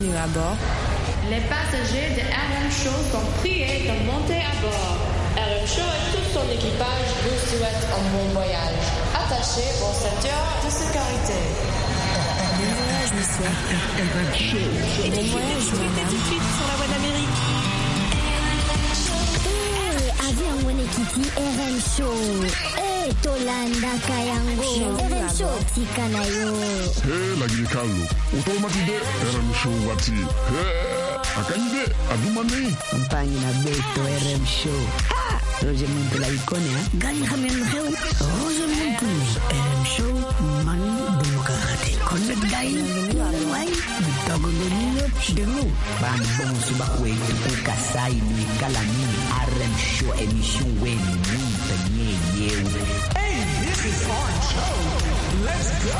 À bord. Les passagers de RM Show sont priés de monter à bord. RM Show et tout son équipage vous souhaitent un bon voyage. Attachez vos ceintures de sécurité. Bon voyage, monsieur. RM Show. Bon voyage, madame. Tout de suite sur la voie d'Amérique. Avion Wenekiti RM Show. Tolanda Kayango. RM Show Tikanayo. Lagi Carlo. Automatide RM Show wati. Akanyide adumani. Compagnie na Beto RM Show. Roger Monte la icône, hein? Gagne Hamel Reu. Roger Monte RM Show. Man Democratic. Connect Gain. Why? Bitago Domino. Demo. Ban bon subakwe. Tukasai ni kalani. RM Show émission Wen. Hey, this is our show. Let's go.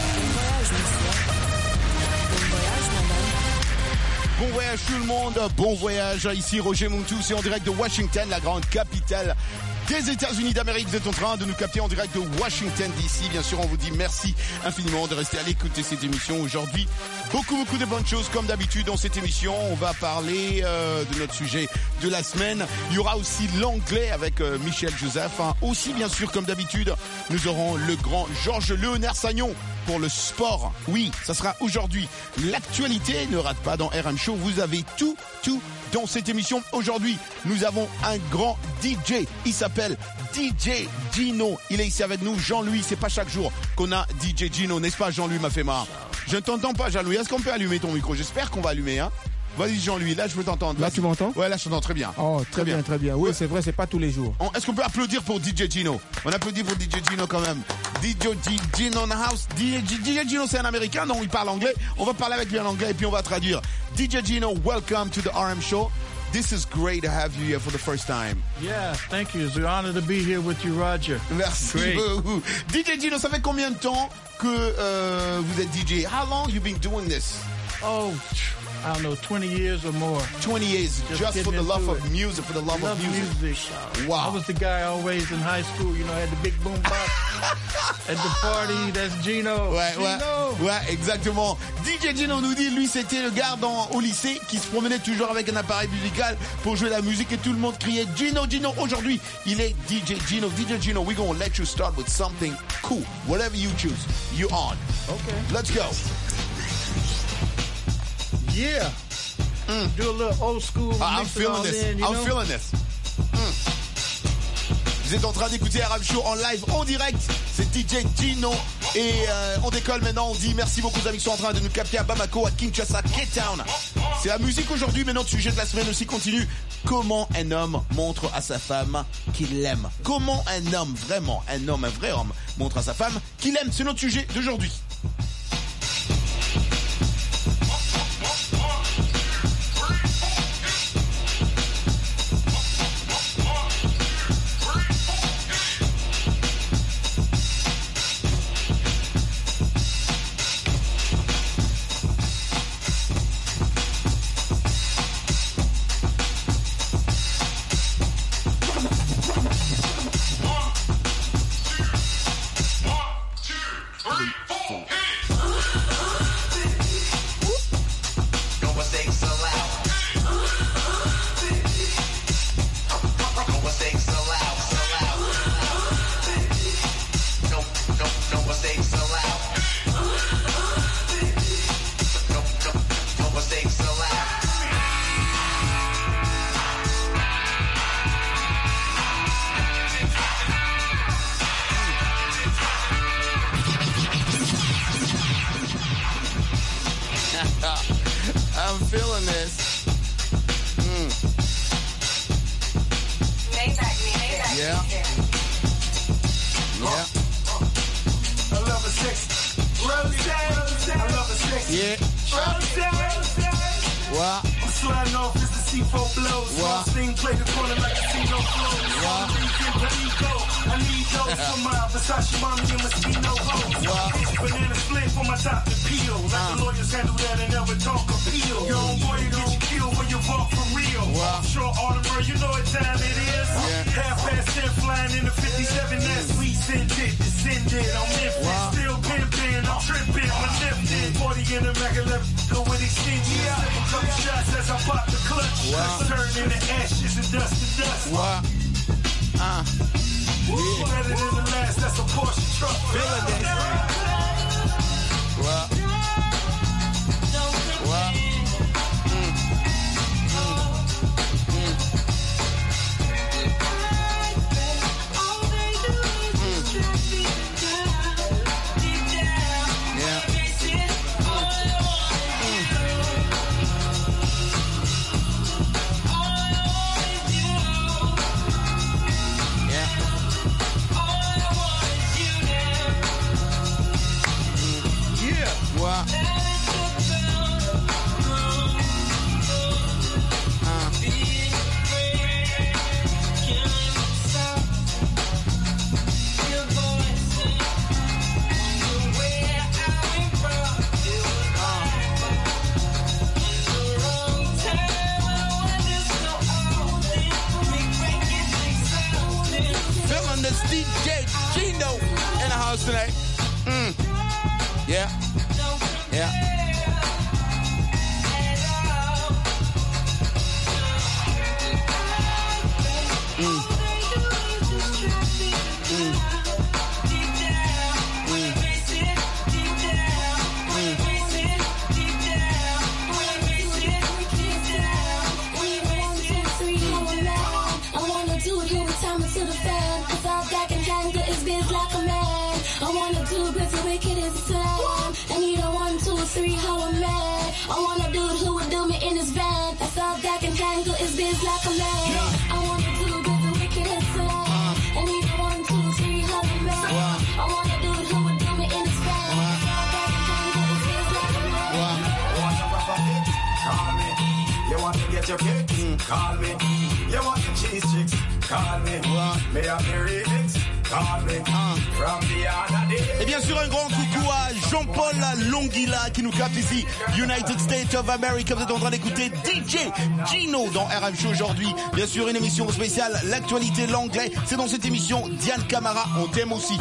Bon voyage tout le monde, bon voyage. Ici Roger Montou, c'est en direct de Washington, la grande capitale des États-Unis d'Amérique. Vous êtes en train de nous capter en direct de Washington DC. Bien sûr, on vous dit merci infiniment de rester à l'écoute de cette émission. Aujourd'hui, beaucoup de bonnes choses comme d'habitude dans cette émission. On va parler de notre sujet de la semaine. Il y aura aussi l'anglais avec Michel Joseph. Aussi, bien sûr, comme d'habitude, nous aurons le grand Georges Léonard Sagnon pour le sport. Oui, ça sera aujourd'hui. L'actualité ne rate pas dans RM Show. Vous avez tout dans cette émission. Aujourd'hui, nous avons un grand DJ. Il s'appelle DJ Gino. Il est ici avec nous. Jean-Louis, c'est pas chaque jour qu'on a DJ Gino, n'est-ce pas, Jean-Louis Mafema? Je ne t'entends pas, Jean-Louis. Est-ce qu'on peut allumer ton micro? J'espère qu'on va allumer, hein. Vas-y, Jean-Louis, là je peux t'entendre. Là tu m'entends? Ouais, là je t'entends très bien. Oh, très bien. Oui, c'est vrai, c'est pas tous les jours. Est-ce qu'on peut applaudir pour DJ Gino? On applaudit pour DJ Gino quand même. DJ Gino in the house. DJ Gino, c'est un Américain, donc il parle anglais. On va parler avec lui en anglais et puis on va traduire. DJ Gino, welcome to the RM Show. This is great to have you here for the first time. Yeah, thank you. It's an honor to be here with you, Roger. Merci beaucoup. DJ Gino, ça fait combien de temps que vous êtes DJ? How long you been doing this? Oh, I don't know, 20 years or more. 20 years, just for the love of music, for the love of music. Wow. I was the guy always in high school, you know, had the big boom box. At the party, that's Gino. Ouais, exactement. DJ Gino nous dit, lui, c'était le gars au lycée qui se promenait toujours avec un appareil musical pour jouer la musique et tout le monde criait Gino. Aujourd'hui, il est DJ Gino. DJ Gino, we're going to let you start with something cool. Whatever you choose, you on. Okay. Let's go. Yeah. Do a little old school. I'm feeling this. Vous êtes en train d'écouter RM Show en live, en direct. C'est DJ Gino. Et on décolle maintenant. On dit merci beaucoup aux amis qui sont en train de nous capter à Bamako, à Kinshasa, Cape Town. C'est la musique aujourd'hui, mais notre sujet de la semaine aussi continue. Comment un homme montre à sa femme qu'il l'aime? Comment un homme, vraiment, un vrai homme, montre à sa femme qu'il aime? C'est notre sujet d'aujourd'hui. I'm feeling this. Maybach. Yeah. I love a sex. Rose. I love a sex. Yeah. Rose. Wow. I'm sliding off as the C4 blows. Wow. Sting play the corner like a casino flows. Wow. I need those for my Versace mommy and Moschino hoes. Wow. Banana split for my top to peel. Like the lawyers handle that and never talk appeal. Yo, boy, you get you killed when you walk for real. Wow. Short Audemars, you know what time it is. Yeah. 10:30 flying in the 57 that's we sent it. ended. I'm nifted, still pimping. I'm tripping, manipulated. 40 in the Mac 11, go with extension. Sip a couple shots as I pop the clutch. Turn into ashes and dust to dust. Better than the last, that's a Porsche truck. DJ Gino in the house tonight. Yeah. I want a dude who would do me in his van. That's all that can tangle is biz like a man. I want a dude with the wicked and slang. And he don't 1, 2, 3, how a man. I want a dude who would do me in his van. That's all that can tangle is biz like a man. You want a proper fix? Call me. You want to get your kicks? Call me. You want your cheese chicks? Call me. May I be remix? Et bien sûr un grand coucou à Jean-Paul Longila qui nous capte ici, United States of America. Vous êtes en train d'écouter DJ Gino dans RM Show aujourd'hui. Bien sûr une émission spéciale, l'actualité, l'anglais. C'est dans cette émission Diane Camara, on t'aime aussi.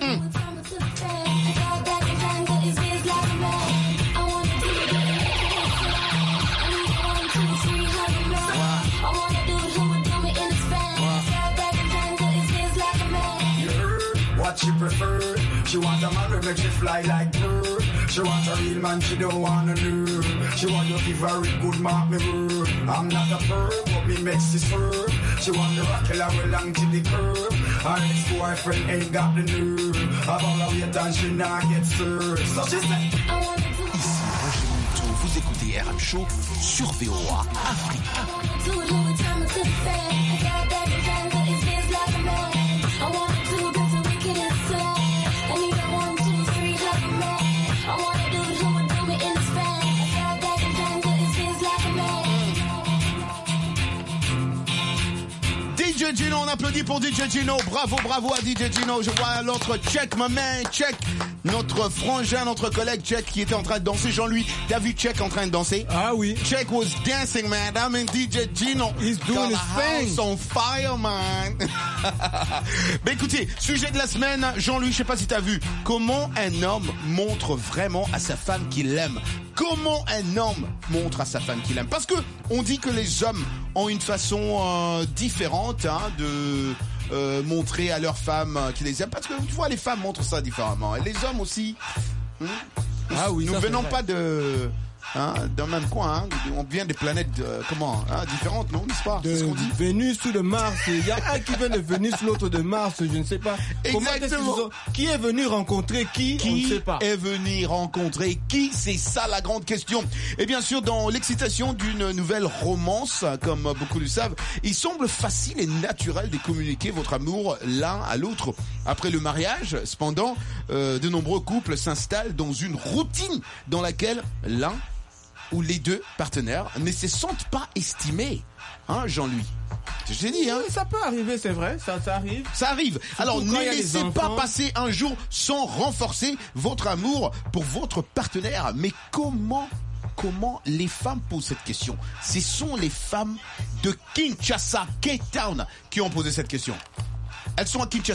What she prefer? She want a man who make she fly like bird. She want a real man, she don't want a nerd. She want you give her a good mark me word. I'm not a perv, but me makes she swerve. She want the rock killer along to the curb. Her ex-boyfriend ain't got the nerve. About her wait and she not get served. So she say, ici Roger Montou, vous écoutez RM Show sur VOA Afrique. DJ Gino, on applaudit pour DJ Gino. Bravo à DJ Gino. Je vois l'autre Check, my man, Check. Notre frangin, notre collègue Check qui était en train de danser. Jean-Louis, t'as vu Check en train de danser? Ah oui. Check was dancing, man. I mean DJ Gino. He's doing his thing. On fire, man. Ben écoutez, sujet de la semaine, Jean-Louis, je sais pas si t'as vu. Comment un homme montre vraiment à sa femme qu'il l'aime? Comment un homme montre à sa femme qu'il aime? Parce que on dit que les hommes ont une façon différente de montrer à leurs femmes qu'ils les aiment. Parce que tu vois, les femmes montrent ça différemment. Et les hommes aussi. Ah oui, nous venons pas d'un même coin, on vient des planètes différentes, non, n'est-ce pas? C'est ce qu'on dit. Vénus ou de Mars. Il y a un qui vient de Vénus, l'autre de Mars, je ne sais pas. Exactement. Qui est venu rencontrer qui on ne sait pas. Qui est venu rencontrer qui? C'est ça la grande question. Et bien sûr, dans l'excitation d'une nouvelle romance, comme beaucoup le savent, il semble facile et naturel de communiquer votre amour l'un à l'autre. Après le mariage, cependant, de nombreux couples s'installent dans une routine dans laquelle l'un ou les deux partenaires ne se sentent pas estimés. Hein, Jean-Louis? Je t'ai dit, hein? Oui, ça peut arriver, c'est vrai, ça arrive. Ça arrive. Alors, ne laissez pas passer un jour sans renforcer votre amour pour votre partenaire. Mais comment les femmes posent cette question? Ce sont les femmes de Kinshasa, Cape Town, qui ont posé cette question. Elles sont à Kinshasa.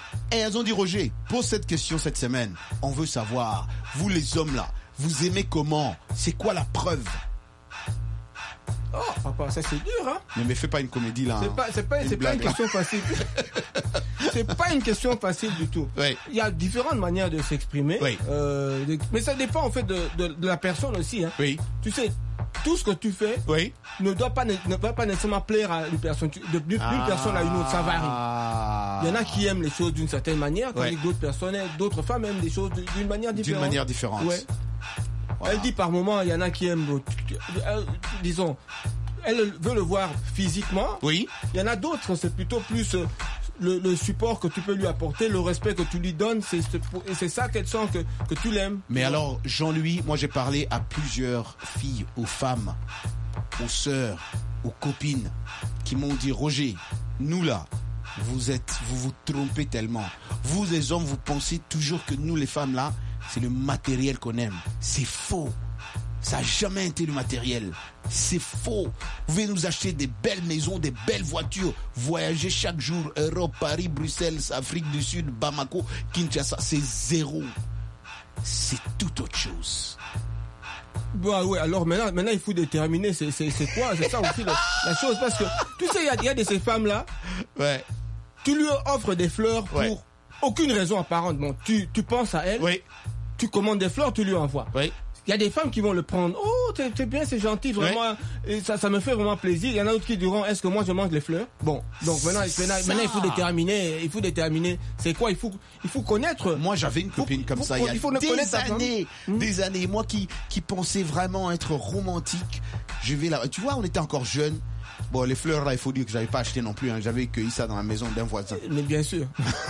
Et elles ont dit, Roger, pose cette question cette semaine. On veut savoir, vous les hommes là, vous aimez comment? C'est quoi la preuve? Oh, papa, ça c'est dur, hein? Mais fais pas une comédie là. C'est pas une question facile. C'est pas une question facile du tout. Oui. Il y a différentes manières de s'exprimer. Oui. Mais ça dépend en fait de la personne aussi, hein. Oui. Tu sais, tout ce que tu fais ne doit pas nécessairement plaire à une personne. D'une personne à une autre, ça varie. Il y en a qui aiment les choses d'une certaine manière, tandis que d'autres femmes aiment les choses d'une manière différente. D'une manière différente. Ouais. Voilà. Elle dit par moment, il y en a qui aiment, disons, elle veut le voir physiquement. Oui. Il y en a d'autres, c'est plutôt plus le support que tu peux lui apporter, le respect que tu lui donnes, c'est ça qu'elle sent que tu l'aimes. Mais alors, Jean-Louis, moi j'ai parlé à plusieurs filles, aux femmes, aux sœurs, aux copines, qui m'ont dit, Roger, nous là, vous vous trompez tellement. Vous les hommes, vous pensez toujours que nous les femmes là, c'est le matériel qu'on aime. C'est faux. Ça n'a jamais été le matériel. C'est faux. Vous pouvez nous acheter des belles maisons, des belles voitures, voyager chaque jour, Europe, Paris, Bruxelles, Afrique du Sud, Bamako, Kinshasa. C'est zéro. C'est tout autre chose. Bah ouais, alors maintenant il faut déterminer c'est quoi, c'est ça aussi la chose, parce que tu sais, il y a de ces femmes-là, tu lui offres des fleurs pour aucune raison apparente. Bon, tu penses à elle, tu commandes des fleurs, tu lui envoies. Il y a des femmes qui vont le prendre. Oh, c'est bien, c'est gentil, vraiment. Et ça me fait vraiment plaisir. Il y en a d'autres qui diront, est-ce que moi je mange les fleurs? Bon, donc maintenant il faut déterminer c'est quoi. Il faut connaître. Moi j'avais une copine comme ça il y a des années. Moi qui pensais vraiment être romantique. Je vais là. Tu vois, on était encore jeunes. Bon, les fleurs là, il faut dire que j'avais pas acheté non plus. Hein. J'avais cueilli ça dans la maison d'un voisin. Mais bien sûr.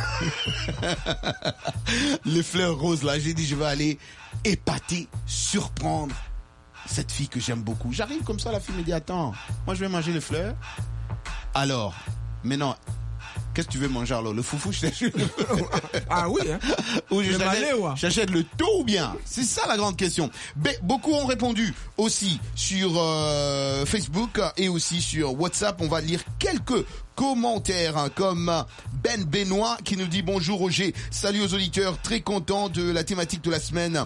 Les fleurs roses là, j'ai dit je vais aller épater, surprendre cette fille que j'aime beaucoup. J'arrive comme ça, la fille me dit attends, moi je vais manger les fleurs. Alors, maintenant, qu'est-ce que tu veux manger alors? Le foufou, je t'achète. Ah oui, hein? Ou j'achète le taux ou bien? C'est ça la grande question. Beaucoup ont répondu aussi sur Facebook et aussi sur WhatsApp. On va lire quelques commentaires hein, comme Ben Benoît qui nous dit bonjour Roger, salut aux auditeurs, très content de la thématique de la semaine,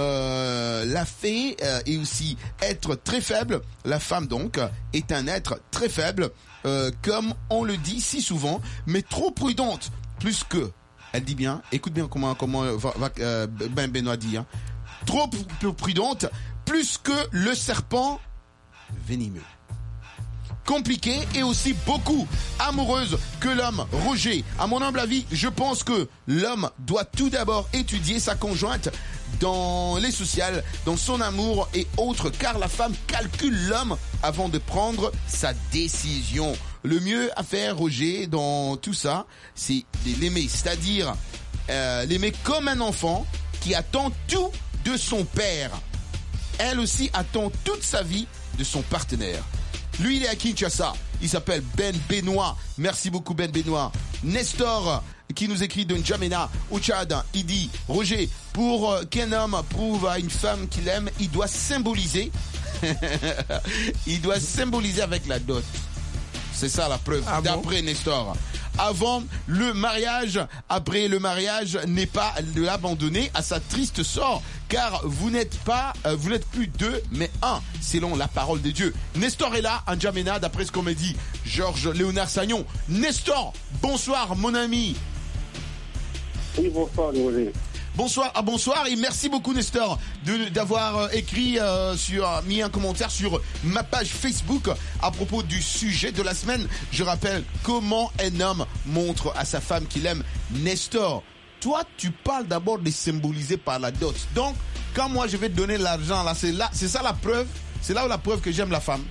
la fée et aussi être très faible. La femme donc est un être très faible, comme on le dit si souvent, mais trop prudente, plus que, elle dit bien, écoute bien comment Ben Benoît dit, hein, trop prudente, plus que le serpent venimeux. Compliquée et aussi beaucoup amoureuse que l'homme. Roger, à mon humble avis, je pense que l'homme doit tout d'abord étudier sa conjointe dans les sociales, dans son amour et autres, car la femme calcule l'homme avant de prendre sa décision. Le mieux à faire, Roger, dans tout ça, c'est de l'aimer, c'est-à-dire l'aimer comme un enfant qui attend tout de son père. Elle aussi attend toute sa vie de son partenaire. Lui, il est à Kinshasa. Il s'appelle Ben Benoît. Merci beaucoup, Ben Benoît. Nestor, qui nous écrit de N'Djamena, au Tchad, il dit, Roger, pour qu'un homme prouve à une femme qu'il aime, il doit symboliser. Il doit symboliser avec la dot. C'est ça la preuve, d'après Nestor. Avant le mariage, après le mariage, n'est pas de l'abandonner à sa triste sort, car vous n'êtes plus deux, mais un, selon la parole de Dieu. Nestor est là, en N'Djamena, d'après ce qu'on me dit, Georges Léonard Sagnon. Nestor, bonsoir mon ami. Oui, bonsoir, Roger. Bonsoir et merci beaucoup Nestor d'avoir écrit mis un commentaire sur ma page Facebook à propos du sujet de la semaine. Je rappelle comment un homme montre à sa femme qu'il aime. Nestor, toi tu parles d'abord de symboliser par la dot. Donc quand moi je vais te donner l'argent c'est ça la preuve. C'est là où la preuve que j'aime la femme.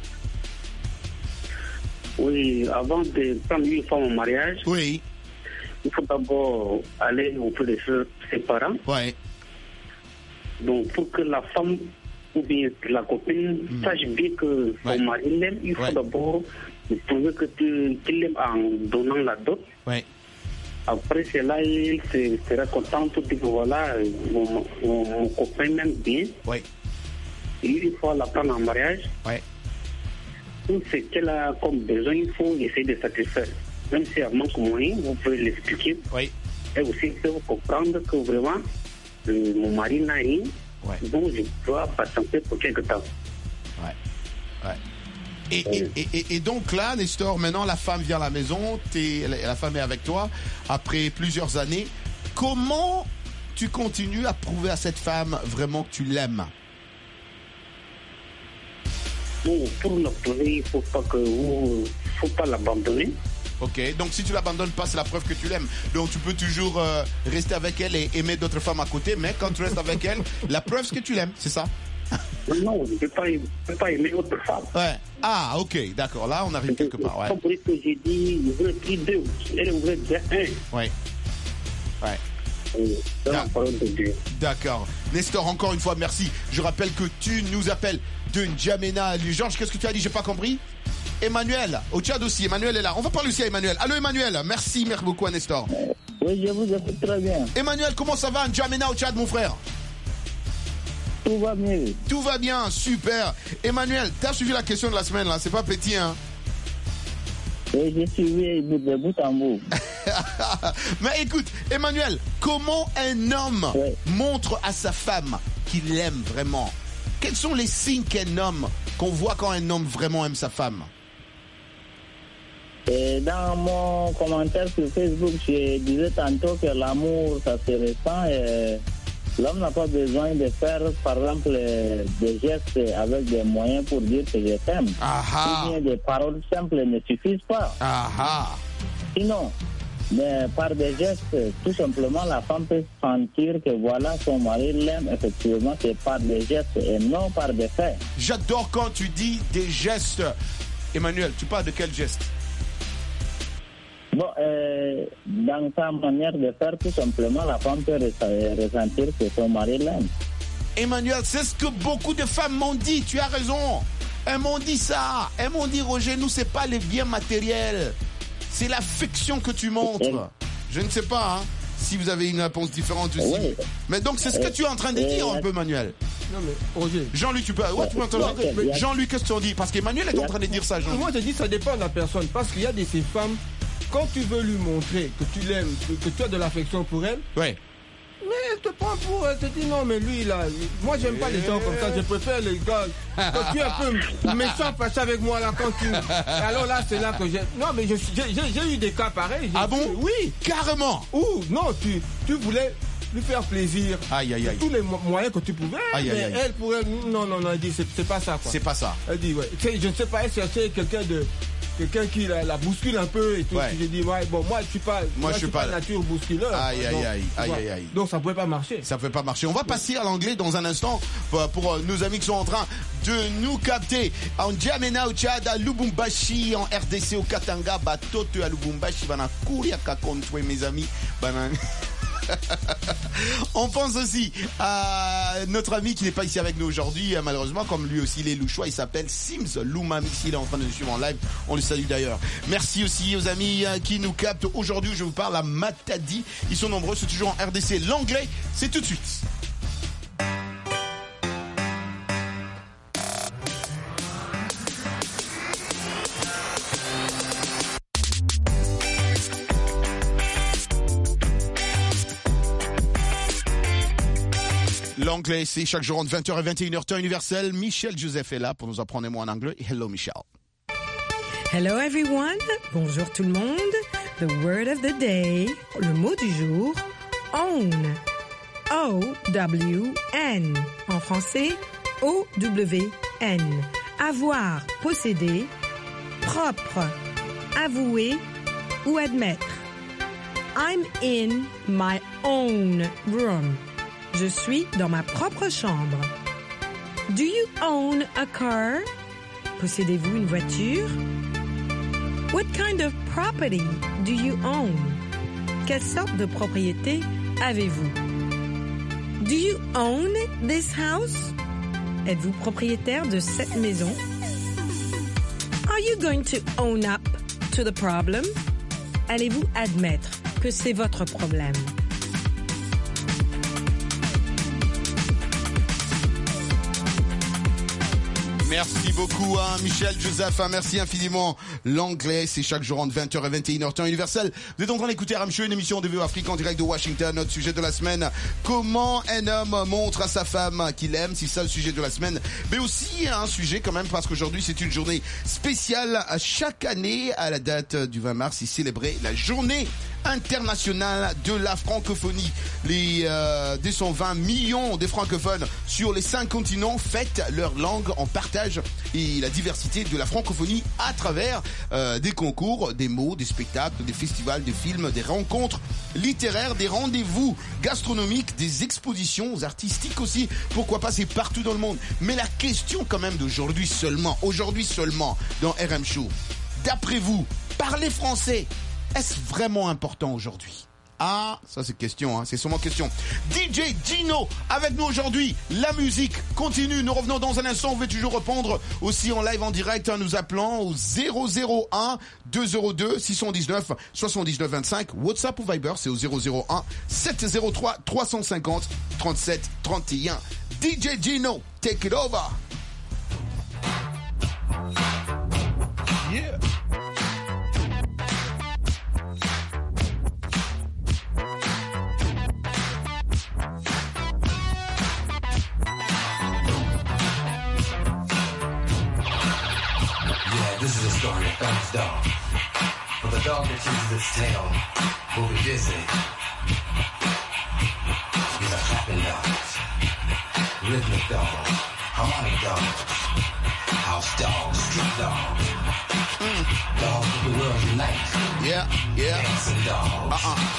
Oui, avant de prendre une femme en mariage. Oui. Il faut d'abord aller auprès de ses parents. Ouais. Donc, pour que la femme ou bien la copine sache bien que son mari l'aime, il faut d'abord prouver que tu l'aimes en donnant la dot. Ouais. Après cela, il sera content de dire voilà, mon copain m'aime bien. Ouais. Et il faut la prendre en mariage. Ouais. Tout ce qu'elle a comme besoin, il faut essayer de satisfaire. Même si elle manque moyen, vous pouvez l'expliquer. Oui. elle aussi peut comprendre que vraiment, mon mari n'a rien. Donc, je dois patienter pour quelque temps. Et donc là, Nestor, maintenant la femme vient à la maison, la femme est avec toi, après plusieurs années. Comment tu continues à prouver à cette femme vraiment que tu l'aimes? Bon, pour la prouver, il faut pas l'abandonner. Ok, donc si tu l'abandonnes pas, c'est la preuve que tu l'aimes. Donc tu peux toujours rester avec elle et aimer d'autres femmes à côté, mais quand tu restes avec elle, la preuve c'est que tu l'aimes, c'est ça? Non, je ne peux pas aimer autre femme. Ouais. Ah, ok, d'accord. Là, on arrive quelque part. Ouais. C'est pour ça que j'ai dit, je voulais plus deux. Elle voulait bien un. Ouais. D'accord. Nestor, encore une fois, merci. Je rappelle que tu nous appelles de N'Djamena. Georges, qu'est-ce que tu as dit? J'ai pas compris. Emmanuel, au Tchad aussi. Emmanuel est là. On va parler aussi à Emmanuel. Allô, Emmanuel. Merci beaucoup à Nestor. Oui, je vous écoute très bien. Emmanuel, comment ça va, N'Djamena au Tchad, mon frère? Tout va bien. Tout va bien, super. Emmanuel, t'as suivi la question de la semaine, là. C'est pas petit, hein? Oui, j'ai suivi de bout en bout. Mais écoute, Emmanuel, comment un homme montre à sa femme qu'il l'aime vraiment? Quels sont les signes qu'on voit quand un homme vraiment aime sa femme? Et dans mon commentaire sur Facebook, je disais tantôt que l'amour, ça se ressent et l'homme n'a pas besoin de faire, par exemple, des gestes avec des moyens pour dire que je t'aime. Ou bien des paroles simples ne suffisent pas. Sinon, mais par des gestes, tout simplement, la femme peut sentir que voilà, son mari l'aime. Effectivement, c'est par des gestes et non par des faits. J'adore quand tu dis des gestes. Emmanuel, tu parles de quel geste? Bon, dans sa manière de faire, tout simplement, la femme peut ressentir que son mari l'aime. Emmanuel, c'est ce que beaucoup de femmes m'ont dit. Tu as raison. Elles m'ont dit ça. Elles m'ont dit, Roger, nous, c'est pas les biens matériels. C'est l'affection que tu montres. Je ne sais pas si vous avez une réponse différente aussi. Mais donc, c'est ce que tu es en train de dire un peu, Manuel. Non, mais Roger. Jean-Louis, tu peux entendre. Jean-Louis, qu'est-ce que tu en dis? Parce qu'Emmanuel est en train de dire ça, Jean-Louis. Moi, je dis ça dépend de la personne. Parce qu'il y a de ces femmes, quand tu veux lui montrer que tu l'aimes, que tu as de l'affection pour elle. Ouais. Mais elle te prend pour, elle te dit non, mais lui, là, moi, j'aime pas les gens comme ça, je préfère les gars. Quand tu es un peu méchant, fâché avec moi, là, quand tu. Alors là, c'est là que j'ai. Non, mais j'ai eu des cas pareils. Ah bon? Oui. Carrément. Ou, non, tu voulais lui faire plaisir. Aïe, aïe, aïe. Tous les moyens que tu pouvais. Aïe, aïe, mais aïe. elle pourrait. Non, elle dit, c'est pas ça, quoi. C'est pas ça. Elle dit, ouais. Je ne sais pas, elle cherchait quelqu'un qui la bouscule un peu et tout. Ouais. J'ai dit, ouais, bon, moi, je suis pas nature bousculeur. Aïe, aïe, aïe. Donc, ça pouvait pas marcher. Ça pouvait pas marcher. On va passer à l'anglais dans un instant pour nos amis qui sont en train de nous capter. En N'Djamena au Tchad, à Lubumbashi, en RDC au Katanga, Batoto à Lubumbashi, Bana Kouria Kakontwe, mes amis. Bana. On pense aussi à notre ami qui n'est pas ici avec nous aujourd'hui, malheureusement, comme lui aussi il est louchois, il s'appelle Sims Loumami, il est en train de nous suivre en live, on le salue d'ailleurs. Merci aussi aux amis qui nous captent aujourd'hui. Je vous parle à Matadi, ils sont nombreux, c'est toujours en RDC. L'anglais, c'est tout de suite. L'anglais, c'est chaque jour entre 20h et 21h, temps universel. Michel Joseph est là pour nous apprendre un mot en anglais. Hello, Michel. Hello, everyone. Bonjour tout le monde. The word of the day. Le mot du jour. Own. O-W-N. En français, O-W-N. Avoir, posséder. Propre. Avouer ou admettre. I'm in my own room. Je suis dans ma propre chambre. Do you own a car? Possédez-vous une voiture? What kind of property do you own? Quelle sorte de propriété avez-vous? Do you own this house? Êtes-vous propriétaire de cette maison? Are you going to own up to the problem? Allez-vous admettre que c'est votre problème? Merci beaucoup Michel Joseph, merci infiniment. L'anglais, c'est chaque jour entre 20h et 21h temps universel. Vous êtes en train d'écouter RM Show, une émission de VOA Afrique en direct de Washington. Notre sujet de la semaine, comment un homme montre à sa femme qu'il aime, c'est ça le sujet de la semaine. Mais aussi un sujet quand même parce qu'aujourd'hui c'est une journée spéciale. Chaque année à la date du 20 mars, c'est célébré la journée internationale de la francophonie. Les 220 millions de francophones sur les 5 continents fêtent leur langue en partage et la diversité de la francophonie à travers des concours, des mots, des spectacles, des festivals, des films, des rencontres littéraires, des rendez-vous gastronomiques, des expositions artistiques aussi. Pourquoi pas, c'est partout dans le monde. Mais la question quand même d'aujourd'hui seulement dans RM Show, d'après vous, parler français, est-ce vraiment important aujourd'hui? Ah, ça c'est question, hein, c'est sûrement question. DJ Gino avec nous aujourd'hui. La musique continue. Nous revenons dans un instant. Vous pouvez toujours répondre aussi en live en direct en nous appelant au 001 202 619 79 25. WhatsApp ou Viber, c'est au 001 703 350 37 31. DJ Gino, take it over. Yeah. This is a story of Thumb's dog. For the dog that uses its tail will be busy. These are clapping dogs, rhythmic dogs, harmonic dogs, house dogs, street dogs. Dogs of the world unite. Yeah. Dancing dogs.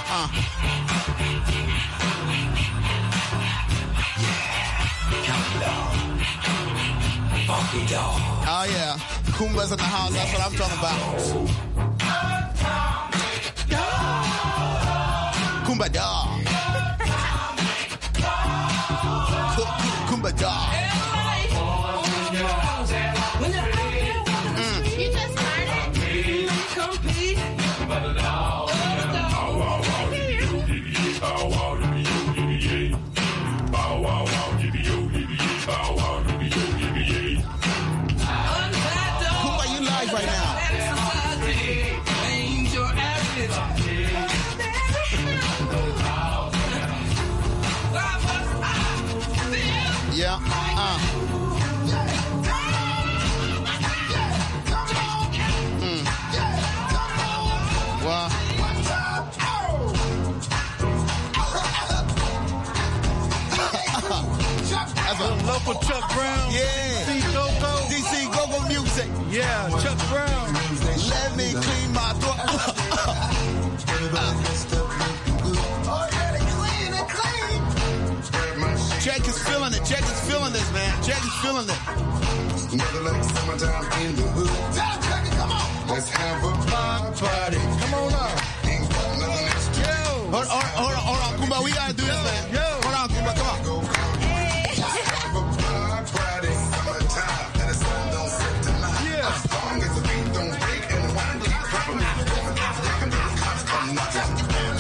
Yeah, counting dogs. Funky dog. Oh yeah, Kumba's in the house, that's what I'm talking about. Kumba dog. Kumba dog. You just started. Compete. Right now. Yeah. Wow. That's a local Chuck Brown. Yeah. DC Go-Go music. Yeah, Chuck Brown. Let me clean my throat. Jack is feeling it. Jack is feeling this, man. Jack is feeling it. Never like summertime in the hood. Come on. Let's have a party. Come on up. Ain't got nothing else to do. Hold on, Kumba. We gotta do this, man. Hold on, Kumba. Come on. Let's have a party. Summertime. And the sun don't set tonight. Yeah. As long as the beat don't break and the wine keeps dropping. The cops come knocking.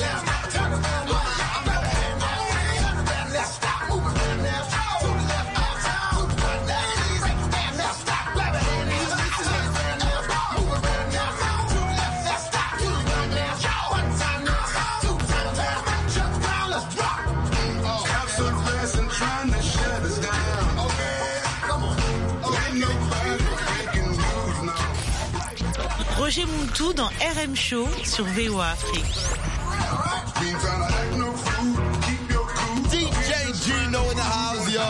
Roger Muntu dans RM Show sur VOA Afrique. DJ Gino in the house, yo.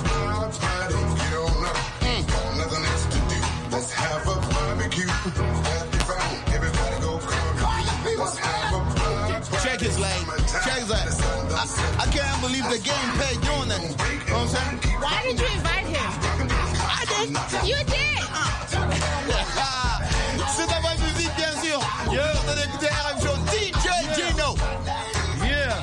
Nothing else to do. Let's have a barbecue. Everybody go come. Let's have a barbecue. Check his lane. Check his lane. I can't believe the game paid doing that. You know what I'm saying? Why did you invite him? I did. You did. C'est ta bonne musique, bien sûr. Yo, vous allez écouter RM Show. DJ Gino. Yeah.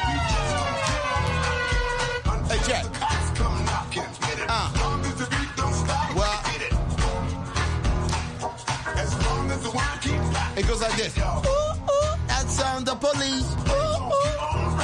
Hey, Jack. It goes like this. Ooh, ooh, that sound the police. Ooh, ooh.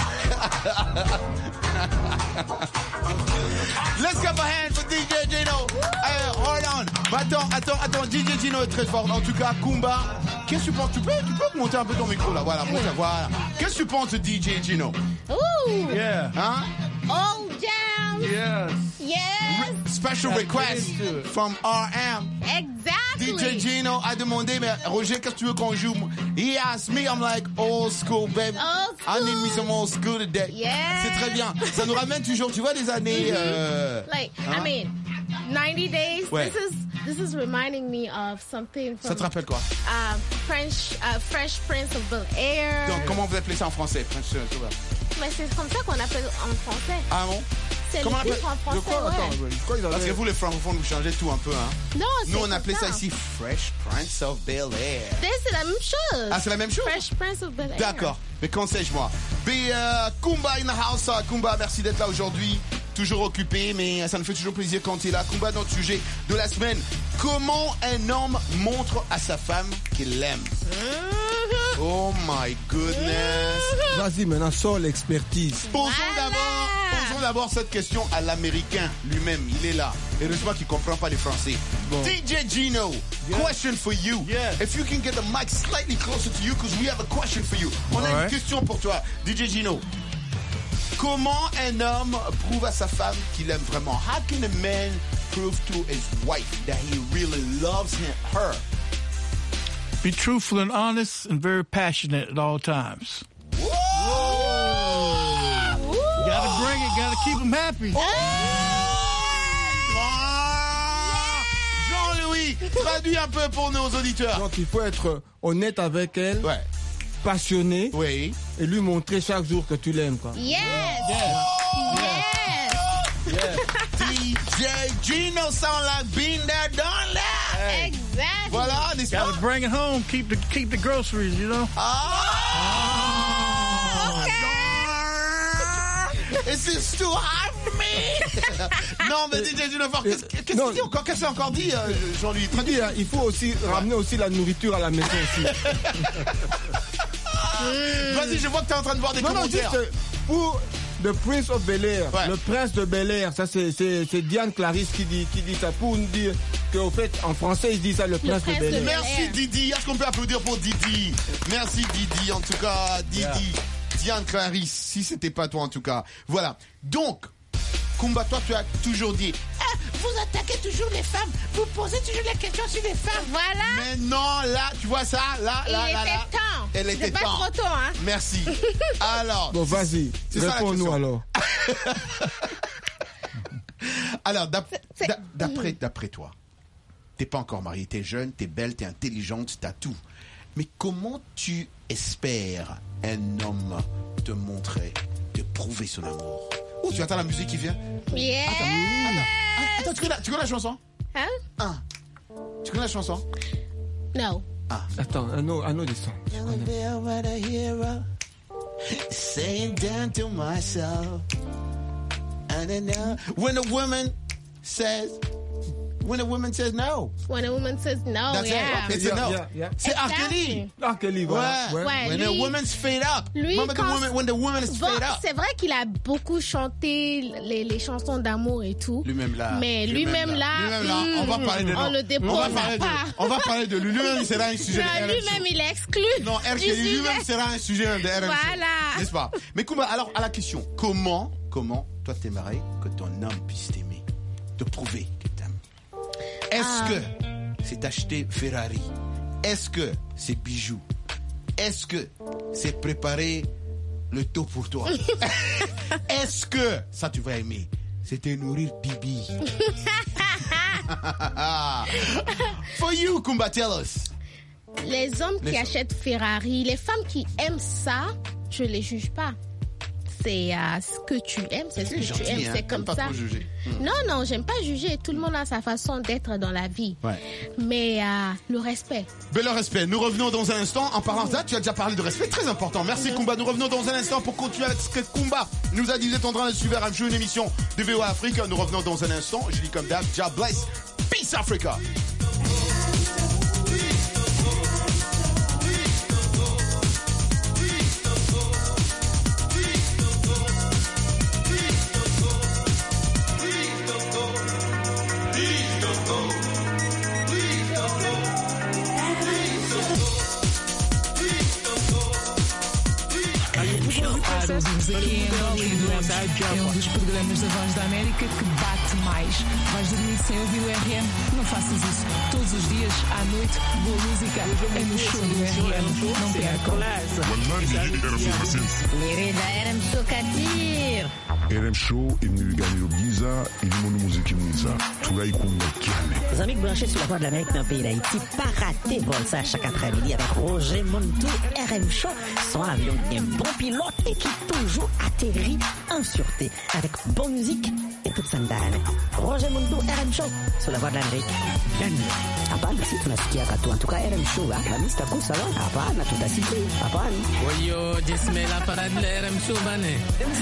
Let's clap a hand for DJ Gino. Hold on. Attends, DJ Gino est très fort. En tout cas, Kumba, qu'est-ce que tu penses? Tu peux monter un peu ton micro là. Voilà, voilà. Qu'est-ce que tu penses de DJ Gino? Ooh. Yeah. Hein? Oh, down. Yes. Yes. Special request from RM. Exactly. DJ Gino a demandé, mais Roger, qu'est-ce que tu veux qu'on joue? He asked me, I'm like, old school, baby. Old school. I need me some old school today. Yeah. C'est très bien. Ça nous ramène toujours, tu vois, des années... Like, hein? I mean, 90 days. Ouais. This is reminding me of something from... Ça te rappelle quoi? Fresh Prince of Bel-Air. Donc, comment vous appelez ça en français? Mais c'est comme ça qu'on appelle en français. Ah bon? C'est comment le titre en français, ouais. Parce que vous, les francophones, vous changez tout un peu, hein? Non, c'est nous, on appelait ça ça ici Fresh Prince of Bel-Air. C'est la même chose. Ah, c'est la même chose? Fresh Prince of Bel-Air. D'accord. Mais quand sais-je, moi? Mais Kumba in the house. Kumba, merci d'être là aujourd'hui. Toujours occupé, mais ça nous fait toujours plaisir quand tu es là. Kumba, notre sujet de la semaine. Comment un homme montre à sa femme qu'il l'aime? Oh my goodness. Vas-y, maintenant, sors l'expertise. Posons d'abord cette question à l'Américain lui-même. Il est là. Heureusement qu'il ne comprend pas les Français. Bon. DJ Gino, question for you. Yes. If you can get the mic slightly closer to you, because we have a question for you. On a une question pour toi, DJ Gino. Comment un homme prouve à sa femme qu'il aime vraiment? How can a man prove to his wife that he really loves her? Be truthful and honest and very passionate at all times. Whoa! You gotta bring it, gotta keep them happy. Jean-Louis, traduis un peu pour nos auditeurs. Donc il faut être honnête avec elle, passionné, et lui montrer chaque jour que tu l'aimes, quoi. Yes. DJ Gino sound like been there, done that. Exactly. Voilà, n'est-ce pas? Gotta bring it home, keep the groceries, you know. Is this too high for me? Non, mais DJ Gino, qu'est-ce qu'il dit encore? Qu'est-ce qu'il a encore dit, Jean-Louis? Il faut aussi ramener aussi la nourriture à la maison aussi. Vas-y, je vois que tu es en train de voir des commentaires. Non, juste pour The Prince of Bel-Air, le prince de Bel-Air, ça c'est Diane Clarisse qui dit ça pour nous dire qu'au fait en français ils disent ça le prince de Bel-Air. Merci Didi, est-ce qu'on peut applaudir pour Didi? Merci Didi, en tout cas Didi, Diane Clarisse, si c'était pas toi en tout cas. Voilà, donc Kumba, toi tu as toujours dit vous attaquez toujours les femmes, vous posez toujours les questions sur les femmes. Voilà. Mais non, là, tu vois ça, là. Elle était temps. C'est pas trop tôt, hein. Merci. Alors. Bon, vas-y, réponds-nous alors. Alors, d'après toi, t'es pas encore mariée, t'es jeune, t'es belle, t'es intelligente, t'as tout. Mais comment tu espères un homme te montrer, te prouver son amour? Oh, tu attends la musique qui vient? Yeah. Attends, tu connais la chanson? Hein? Tu connais la chanson? No. Attends, un autre son. Saying down to myself, I don't know. When a woman says no. When a woman says no, That's yeah. It's a no. Yeah. C'est R. Kelly. R. Kelly, voilà. Ouais, When a woman's fed up. Remember when the woman is fed up. C'est vrai qu'il a beaucoup chanté les chansons d'amour et tout. Lui-même là. Mais lui-même là, on va parler de on le dépose pas. On va parler de lui. Lui-même, il sera un sujet de RMC. Lui-même, il est exclu. Non, R. Kelly lui-même sera un sujet de RMC. Voilà. N'est-ce pas? Mais Kumba, alors, à la question, comment, toi, t'aimerais que ton homme puisse t'aimer? Te prouver qu'il t'aime? Est-ce que c'est acheter Ferrari? Est-ce que c'est bijoux? Est-ce que c'est préparer le taux pour toi? Est-ce que, ça tu vas aimer, c'est te nourrir Bibi? For you, Kumba, tell us. Les hommes qui achètent Ferrari, les femmes qui aiment ça, je les juge pas. C'est ce que tu aimes, c'est ce que tu aimes, c'est comme ça. Pas trop juger. Non, j'aime pas juger. Tout le monde a sa façon d'être dans la vie. Ouais. Mais le respect. Mais le respect. Nous revenons dans un instant. En parlant de ça, tu as déjà parlé de respect, très important. Merci Kumba. Nous revenons dans un instant pour continuer avec ce que Kumba nous a dit. Vous êtes en train de suivre une émission de VOA Afrique. Nous revenons dans un instant. Je dis comme d'hab, God bless. Peace Africa. Estamos aqui em é um dos programas da Voz da América que bate mais. Vais dormir sem ouvir o RM? Não faças isso. Todos os dias, à noite, boa música é no show do RM. Não percam. Mirida RM Show Kadir. RM Show imnigani Giza ilimono muziki mwiza tulaikunga kiane. Les amis branchés sur la Voix de l'Amérique dans le pays d'Haïti, pas rater vol ça chaque après-midi avec Roger Montou, RM Show, son avion qui est un bon pilote et qui toujours atterrit en sûreté avec bonne musique et toute sa dame. Roger Montou, RM Show sur la Voix de l'Amérique. Bienvenue. Hapana, si tunasikia katu. En tout cas, RM Show, Mr. Kusalo, hapana, tutasikia, hapana. Oyo, jisme la parade de RM Show, bane.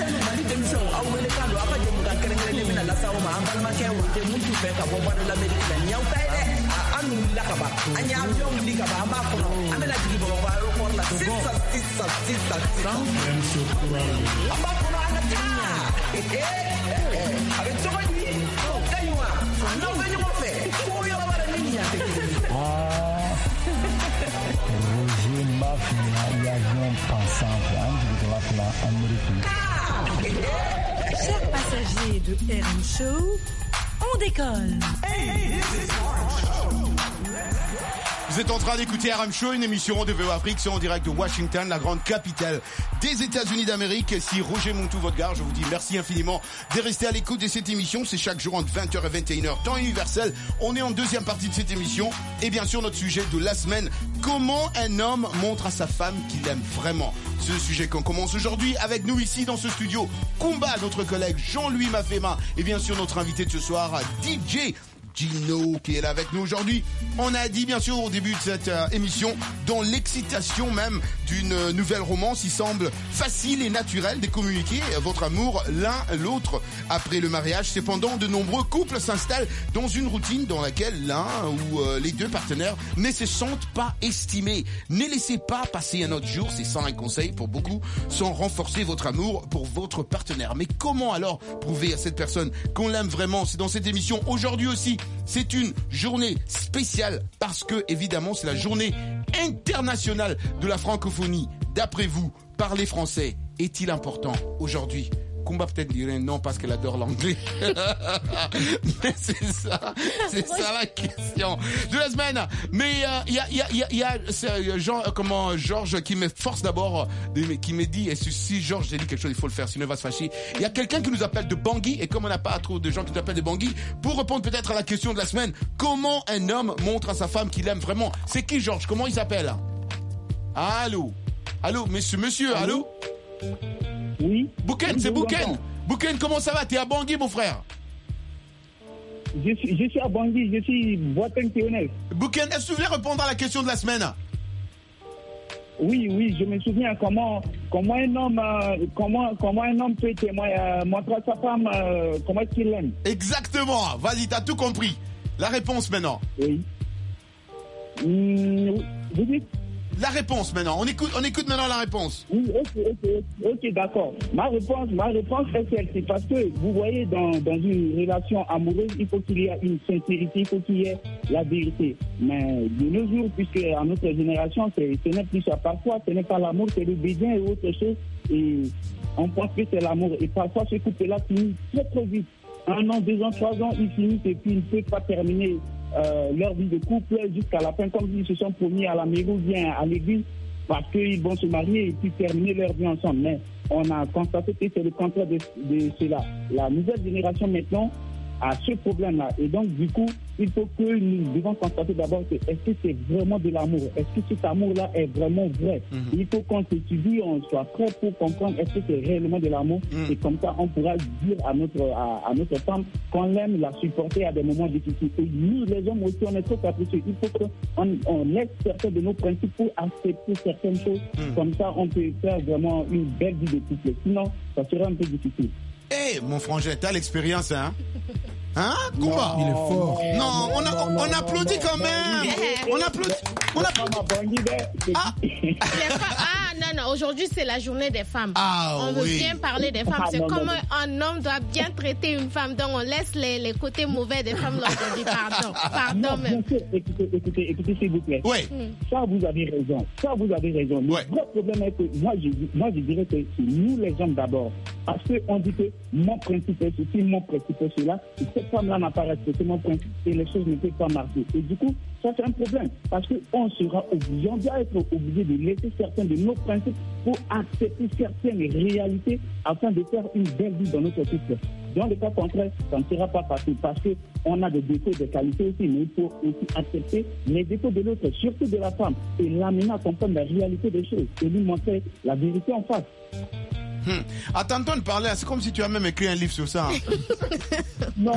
Roger Mafia, l'avion pensant Chers passagers de RM Show, on décolle. Vous êtes en train d'écouter RM Show, une émission de VO Afrique, c'est en direct de Washington, la grande capitale des États-Unis d'Amérique. Si Roger Montou, votre gars, je vous dis merci infiniment de rester à l'écoute de cette émission. C'est chaque jour entre 20h et 21h, temps universel. On est en deuxième partie de cette émission. Et bien sûr, notre sujet de la semaine, comment un homme montre à sa femme qu'il aime vraiment. C'est le sujet qu'on commence aujourd'hui avec nous ici dans ce studio. Kumba, notre collègue Jean-Louis Mafema. Et bien sûr, notre invité de ce soir, DJ Gino, qui est là avec nous aujourd'hui. On a dit bien sûr au début de cette émission, dans l'excitation même d'une nouvelle romance, il semble facile et naturel de communiquer votre amour l'un l'autre après le mariage. Cependant, de nombreux couples s'installent dans une routine dans laquelle l'un ou les deux partenaires ne se sentent pas estimés. Ne laissez pas passer un autre jour, c'est ça un conseil pour beaucoup, sans renforcer votre amour pour votre partenaire. Mais comment alors prouver à cette personne qu'on l'aime vraiment? C'est dans cette émission aujourd'hui aussi. C'est une journée spéciale parce que, évidemment, c'est la journée internationale de la francophonie. D'après vous, parler français est-il important aujourd'hui? Kumba peut-être dirait non parce qu'elle adore l'anglais. Mais c'est ça la question de la semaine. Mais il y a Georges qui me force d'abord, qui me dit, et si Georges j'ai dit quelque chose, il faut le faire, sinon il va se fâcher. Il y a quelqu'un qui nous appelle de Bangui, et comme on n'a pas trop de gens qui nous appellent de Bangui, pour répondre peut-être à la question de la semaine, comment un homme montre à sa femme qu'il aime vraiment? C'est qui Georges? Comment il s'appelle? Allô, monsieur, allô? Oui. Bouken, c'est Bouken. Bouken, comment ça va? T'es à Bangui, mon frère? Je suis à Bangui, je suis Boiteng-Théonès. Bouken, est-ce que tu voulais répondre à la question de la semaine? Oui, je me souviens comment un homme peut montrer à sa femme comment est-ce qu'il l'aime. Exactement. Vas-y, t'as tout compris. La réponse maintenant. Oui. Vous dites? La réponse maintenant. On écoute maintenant la réponse. Oui, ok, d'accord. Ma réponse est celle-ci, parce que vous voyez, dans une relation amoureuse, il faut qu'il y ait une sincérité, il faut qu'il y ait la vérité. Mais de nos jours, puisque à notre génération, ce n'est plus ça. Parfois, ce n'est pas l'amour, c'est le besoin et autre chose. Et on pense que c'est l'amour. Et parfois, ce couple-là finit très très vite. 1 an, 2 ans, 3 ans, ils finissent et puis ils ne peuvent pas terminer leur vie de couple jusqu'à la fin, comme s'ils se sont promis à la mairie ou bien à l'église, parce qu'ils vont se marier et puis terminer leur vie ensemble. Mais on a constaté que c'est le contraire de cela. La nouvelle génération maintenant a ce problème-là. Et donc, du coup, il faut que nous devons constater d'abord que est-ce que c'est vraiment de l'amour? Est-ce que cet amour-là est vraiment vrai? Il faut qu'on s'étudie, on soit prêt pour comprendre est-ce que c'est réellement de l'amour. Et comme ça, on pourra dire à notre femme qu'on l'aime, la supporter à des moments difficiles. Et nous, les hommes aussi, on est trop capricieux. Il faut qu'on laisse certains de nos principes pour accepter certaines choses. Comme ça, on peut faire vraiment une belle vie de couple. Sinon, ça serait un peu difficile. Eh, mon frangin, t'as l'expérience, hein? Hein, Kumba? Il est fort. Non, on applaudit quand même. On applaudit. Ah, Non. Aujourd'hui, c'est la journée des femmes. Ah, on veut bien parler des femmes. C'est non, comme non. un homme doit bien traiter une femme. Donc, on laisse les côtés mauvais des femmes aujourd'hui. Pardon. Non, Même. bien sûr, écoutez, s'il vous plaît. Oui. Ça, vous avez raison. Le vrai problème est que moi, je dirais que c'est nous les hommes d'abord. Parce qu'on dit que mon principe est ceci, mon principe est cela. Et cette femme-là n'a pas respecté mon principe et les choses ne peuvent pas marcher. Et du coup, ça c'est un problème. Parce qu'on sera obligé, on doit être obligé de laisser certains de nos principes pour accepter certaines réalités afin de faire une belle vie dans notre couple. Dans le cas contraire, ça ne sera pas facile parce qu'on a des défauts, des qualités aussi, mais il faut aussi accepter les défauts de l'autre, surtout de la femme, et l'amener à comprendre la réalité des choses et lui montrer la vérité en face. À t'entendre parler, c'est comme si tu as même écrit un livre sur ça. Non.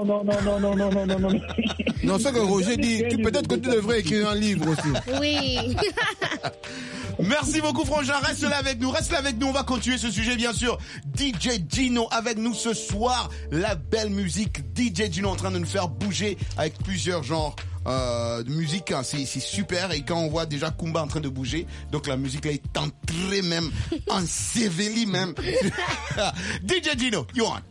Non, c'est que Roger dit, peut-être que tu devrais écrire un livre aussi. Oui. Merci beaucoup, Frangin. Reste là avec nous. On va continuer ce sujet, bien sûr. DJ Gino avec nous ce soir. La belle musique. DJ Gino en train de nous faire bouger avec plusieurs genres de musique. Hein. C'est super. Et quand on voit déjà Kumba en train de bouger, donc la musique là est entrée même, ensevelie même. DJ Gino, you on.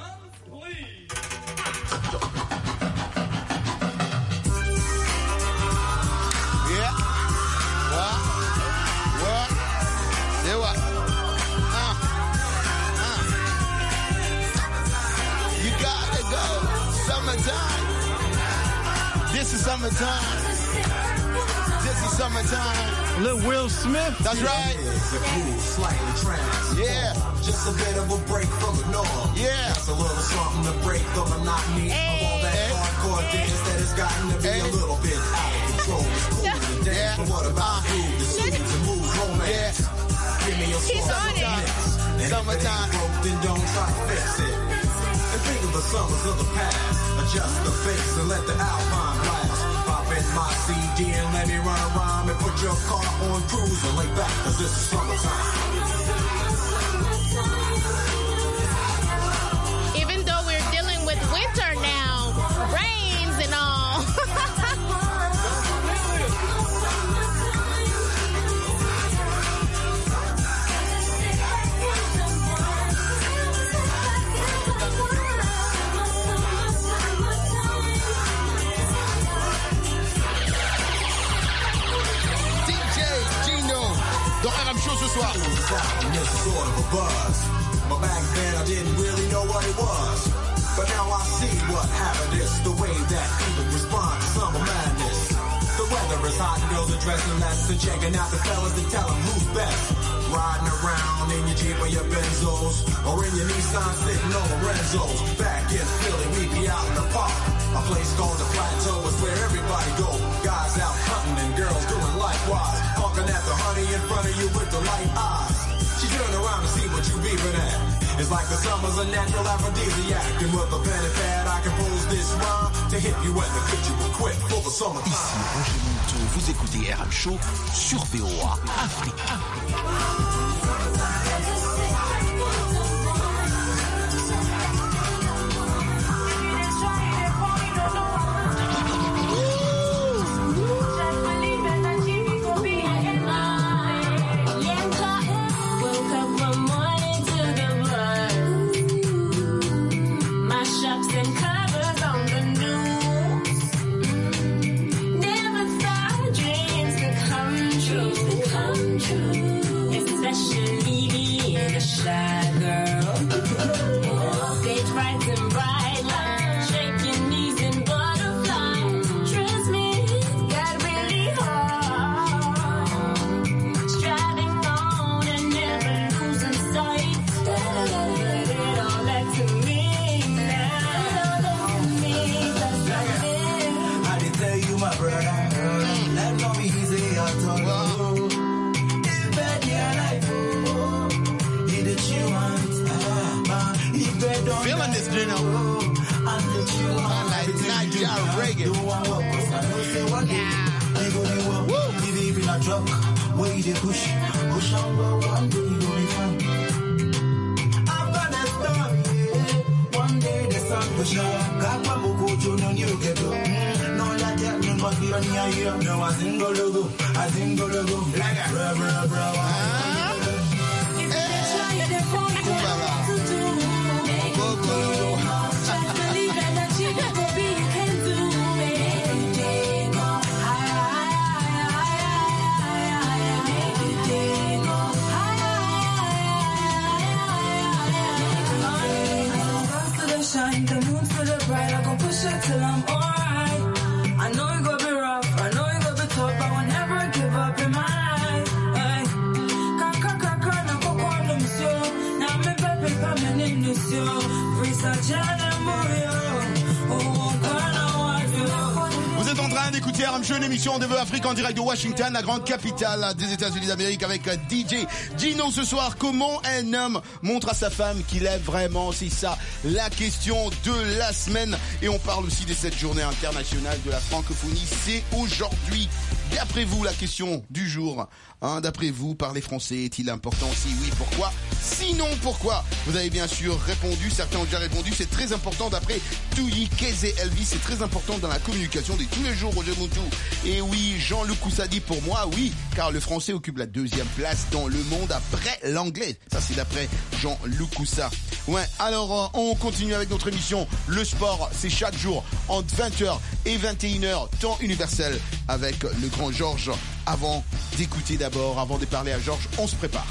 You gotta go, summertime. This is summertime. Little Will Smith. That's right. Yeah. Just a bit of a break from the norm. Yeah. That's a little something to break the monotony of all that hardcore dance that has gotten to be a little bit out of control. It's cool to dance, but what about groove? The smooth to move romance. Give me a summertime. Summertime. Broke, then don't try to fix it. And think of the summers of the past. Adjust the face and let the Alpine blast. Pop in my CD and let me run around and put your car on cruise and lay back, cause this is summertime. Even though we're dealing with winter now, rains and all. Dans RM Show ce soir. Sort of a buzz. But back then I didn't really know what it was. But now I see what happened. It's the way that people respond to summer madness. The weather is hot and girls are dressing less and checking out the fellas to tell them who's best. Riding around in your Jeep or your Benzos or in your Nissan sitting on Lorenzo's. Back in Philly, we be out in the park. A place called the Plateau is where everybody go. Guys out hunting and girls doing likewise. Honking at the honey in front of you with the light eyes. She turned around to see what you beeping at. It's like the summer's a natural aphrodisiac. And with a pen and pad, I compose this rhyme to hit you when the get you equipped for the summertime. Ici Roger Montou, vous écoutez RM Show sur VOA Afrique. Feeling this, Gino. Like Nigeria reggae. Even a truck, where you push on, one day you will be fine. I'm gonna stop, yeah. One day the sun will show. Got my book, you know, you get up. No, like that, no, but you're money I hear. No, I sing go logo. I sing go logo. Like a bra, bra, bra. If they try it, they won't know what to do. Just believe and achieve it, baby, you can do it. Shine the moon for the bright, I gon' push it till I'm alright. I know it gon' be rough, I know it gon' be tough, but I'll never give up in my life. Hey. Na kokono msio, na me pepe pa menino sio. Frisa chana moyo, oh kana wafio. Vous êtes en train d'écouter RM Show, une émission de Afrique en direct de Washington, la grande capitale des États-Unis d'Amérique, avec DJ Gino ce soir. Comment un homme montre à sa femme qu'il aime vraiment? C'est ça la question de la semaine. Et on parle aussi de cette journée internationale de la francophonie. C'est aujourd'hui. D'après vous, la question du jour, d'après vous, parler français est-il important? Si oui, pourquoi? Sinon, pourquoi? Vous avez bien sûr répondu, certains ont déjà répondu. C'est très important d'après Touyi, Keze, Elvis. C'est très important dans la communication de tous les jours, Roger Moutou. Et oui, Jean-Luc Coussadi pour moi, oui, car le français occupe la 2e place dans le monde après l'anglais. Ça, c'est d'après Jean-Luc Coussa. Ouais, alors on continue avec notre émission. Le sport, c'est chaque jour entre 20h et 21h, temps universel, avec le grand Georges. Avant d'écouter d'abord, avant de parler à Georges, on se prépare.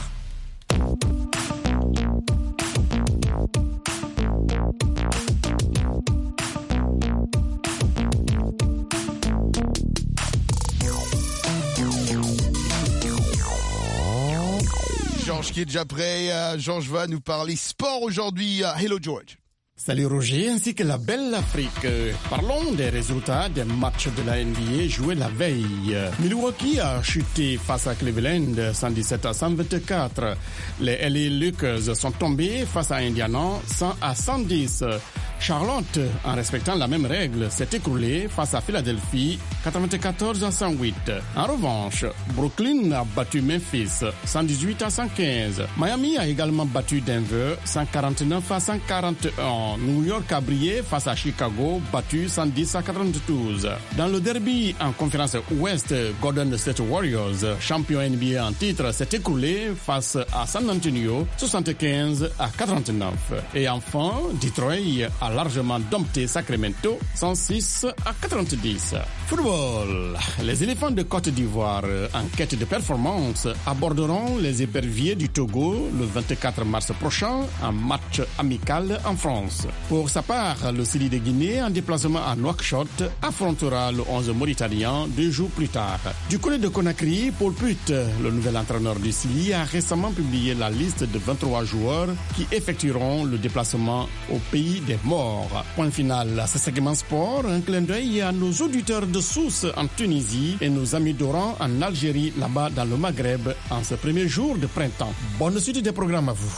Georges qui est déjà prêt. Georges va nous parler sport aujourd'hui. Hello George. Salut Roger, ainsi que la belle Afrique. Parlons des résultats des matchs de la NBA joués la veille. Milwaukee a chuté face à Cleveland 117-124. Les LA Lakers sont tombés face à Indiana 100-110. Charlotte, en respectant la même règle, s'est écroulée face à Philadelphie 94-108. En revanche, Brooklyn a battu Memphis 118-115. Miami a également battu Denver 149-141. New York a brillé face à Chicago, battu 110-92. Dans le derby en conférence Ouest, Golden State Warriors, champion NBA en titre, s'est écroulé face à San Antonio 75-49. Et enfin, Detroit a largement dompté Sacramento 106-90. Football. Les éléphants de Côte d'Ivoire, en quête de performance, aborderont les éperviers du Togo le 24 mars prochain en match amical en France. Pour sa part, le Sili de Guinée, en déplacement à Nouakchott, affrontera le 11 mauritanien 2 jours plus tard. Du côté de Conakry, Paul Put, le nouvel entraîneur du Sili, a récemment publié la liste de 23 joueurs qui effectueront le déplacement au pays des morts. Point final à ce segment sport, un clin d'œil à nos auditeurs de Sousse en Tunisie et nos amis d'Oran en Algérie, là-bas dans le Maghreb, en ce premier jour de printemps. Bonne suite des programmes à vous.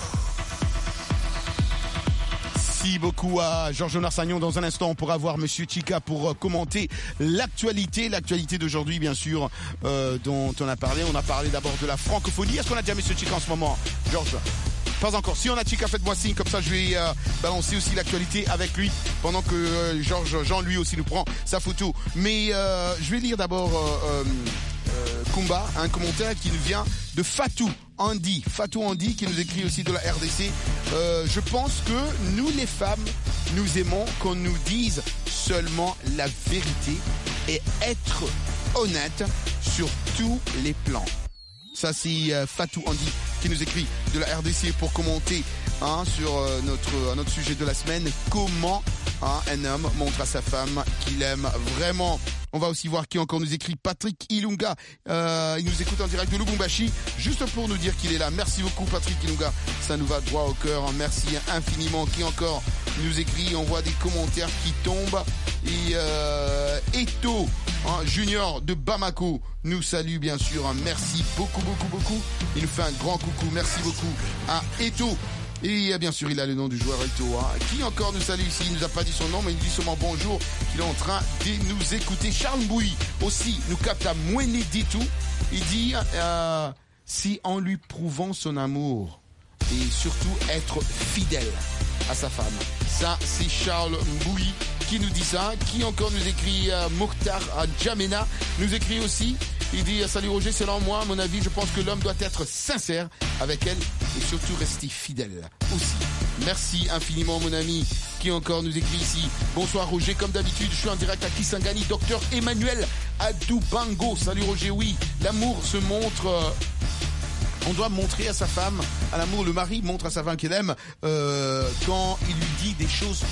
Merci beaucoup à Georges Narsagnon. Dans un instant, on pourra voir Monsieur Chika pour commenter l'actualité d'aujourd'hui, bien sûr, dont on a parlé. On a parlé d'abord de la francophonie. Est-ce qu'on a déjà Monsieur Chika en ce moment, Georges? Pas encore. Si on a Chika, faites-moi signe, comme ça je vais balancer aussi l'actualité avec lui, pendant que Jean lui aussi nous prend sa photo. Mais je vais lire d'abord Kumba, un commentaire qui nous vient de Fatou Andy qui nous écrit aussi de la RDC. Je pense que nous les femmes, nous aimons qu'on nous dise seulement la vérité et être honnête sur tous les plans. Ça c'est Fatou Andy qui nous écrit de la RDC pour commenter sur notre sujet de la semaine. Comment un homme montre à sa femme qu'il aime vraiment. On va aussi voir qui encore nous écrit. Patrick Ilunga, il nous écoute en direct de Lubumbashi, juste pour nous dire qu'il est là. Merci beaucoup Patrick Ilunga, ça nous va droit au cœur. Merci infiniment. Qui encore nous écrit, on voit des commentaires qui tombent. Et Eto Junior de Bamako nous salue bien sûr. Merci beaucoup. Il nous fait un grand coucou. Merci beaucoup à Eto. Et bien sûr, il a le nom du joueur Eto. Qui encore nous salue ici? Il nous a pas dit son nom, mais il nous dit seulement bonjour. Il est en train de nous écouter. Charles Mbouy aussi nous capte à Moueni Ditou. Il dit si en lui prouvant son amour et surtout être fidèle à sa femme. Ça, c'est Charles Mbouy qui nous dit ça. Qui encore nous écrit Mokhtar Djamena nous écrit aussi. Il dit salut Roger, selon moi, à mon avis, je pense que l'homme doit être sincère avec elle et surtout rester fidèle aussi. Merci infiniment mon ami. Qui encore nous écrit ici. Bonsoir Roger, comme d'habitude, je suis en direct à Kisangani, docteur Emmanuel Adoubango. Salut Roger, oui, l'amour se montre... on doit montrer à sa femme, à l'amour, le mari montre à sa femme qu'il aime quand il lui dit des choses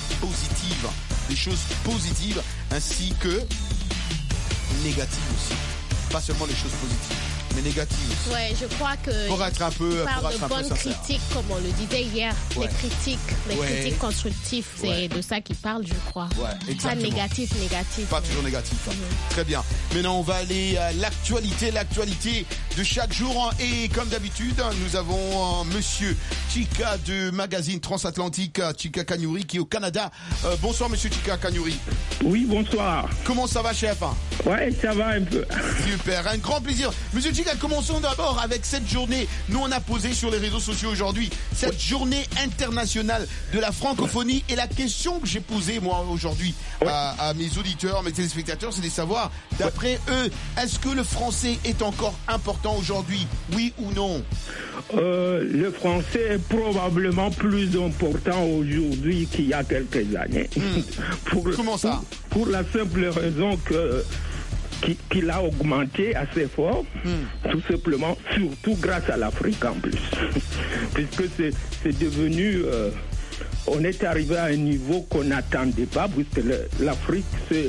positives, ainsi que négatives aussi. Pas seulement les choses positives, mais négatives aussi. Ouais, je crois que pour être un peu, parle de bonnes critiques, comme on le disait hier, les critiques constructives, c'est de ça qu'il parle, je crois. Ouais, exactement. Pas négatif. Pas toujours négatif. Très bien. Maintenant, on va aller à l'actualité de chaque jour. Et comme d'habitude, nous avons Monsieur Chika de magazine Transatlantique, Chika Kanyouri, qui est au Canada. Bonsoir, Monsieur Chika Kanyouri. Oui, bonsoir. Comment ça va, chef? Ouais, ça va un peu. Super, un grand plaisir. Monsieur Chika, commençons d'abord avec cette journée. Nous, on a posé sur les réseaux sociaux aujourd'hui cette journée internationale de la francophonie. Et la question que j'ai posée, moi, aujourd'hui, à mes auditeurs, mes téléspectateurs, c'est de savoir, d'après eux, est-ce que le français est encore important aujourd'hui, oui ou non? Le français est probablement plus important aujourd'hui qu'il y a quelques années. Comment ça? Pour la simple raison qu'il a augmenté assez fort, tout simplement, surtout grâce à l'Afrique en plus. Puisque c'est devenu... on est arrivé à un niveau qu'on n'attendait pas, puisque l'Afrique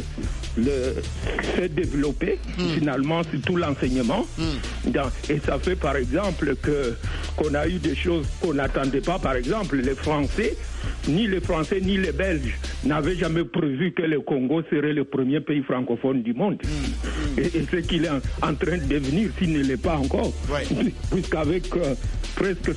s'est développée, finalement, sur tout l'enseignement. Et ça fait, par exemple, qu'on a eu des choses qu'on n'attendait pas. Par exemple, les Français ni les Belges n'avaient jamais prévu que le Congo serait le premier pays francophone du monde. Et ce qu'il est en train de devenir, s'il ne l'est pas encore. Puisqu'avec presque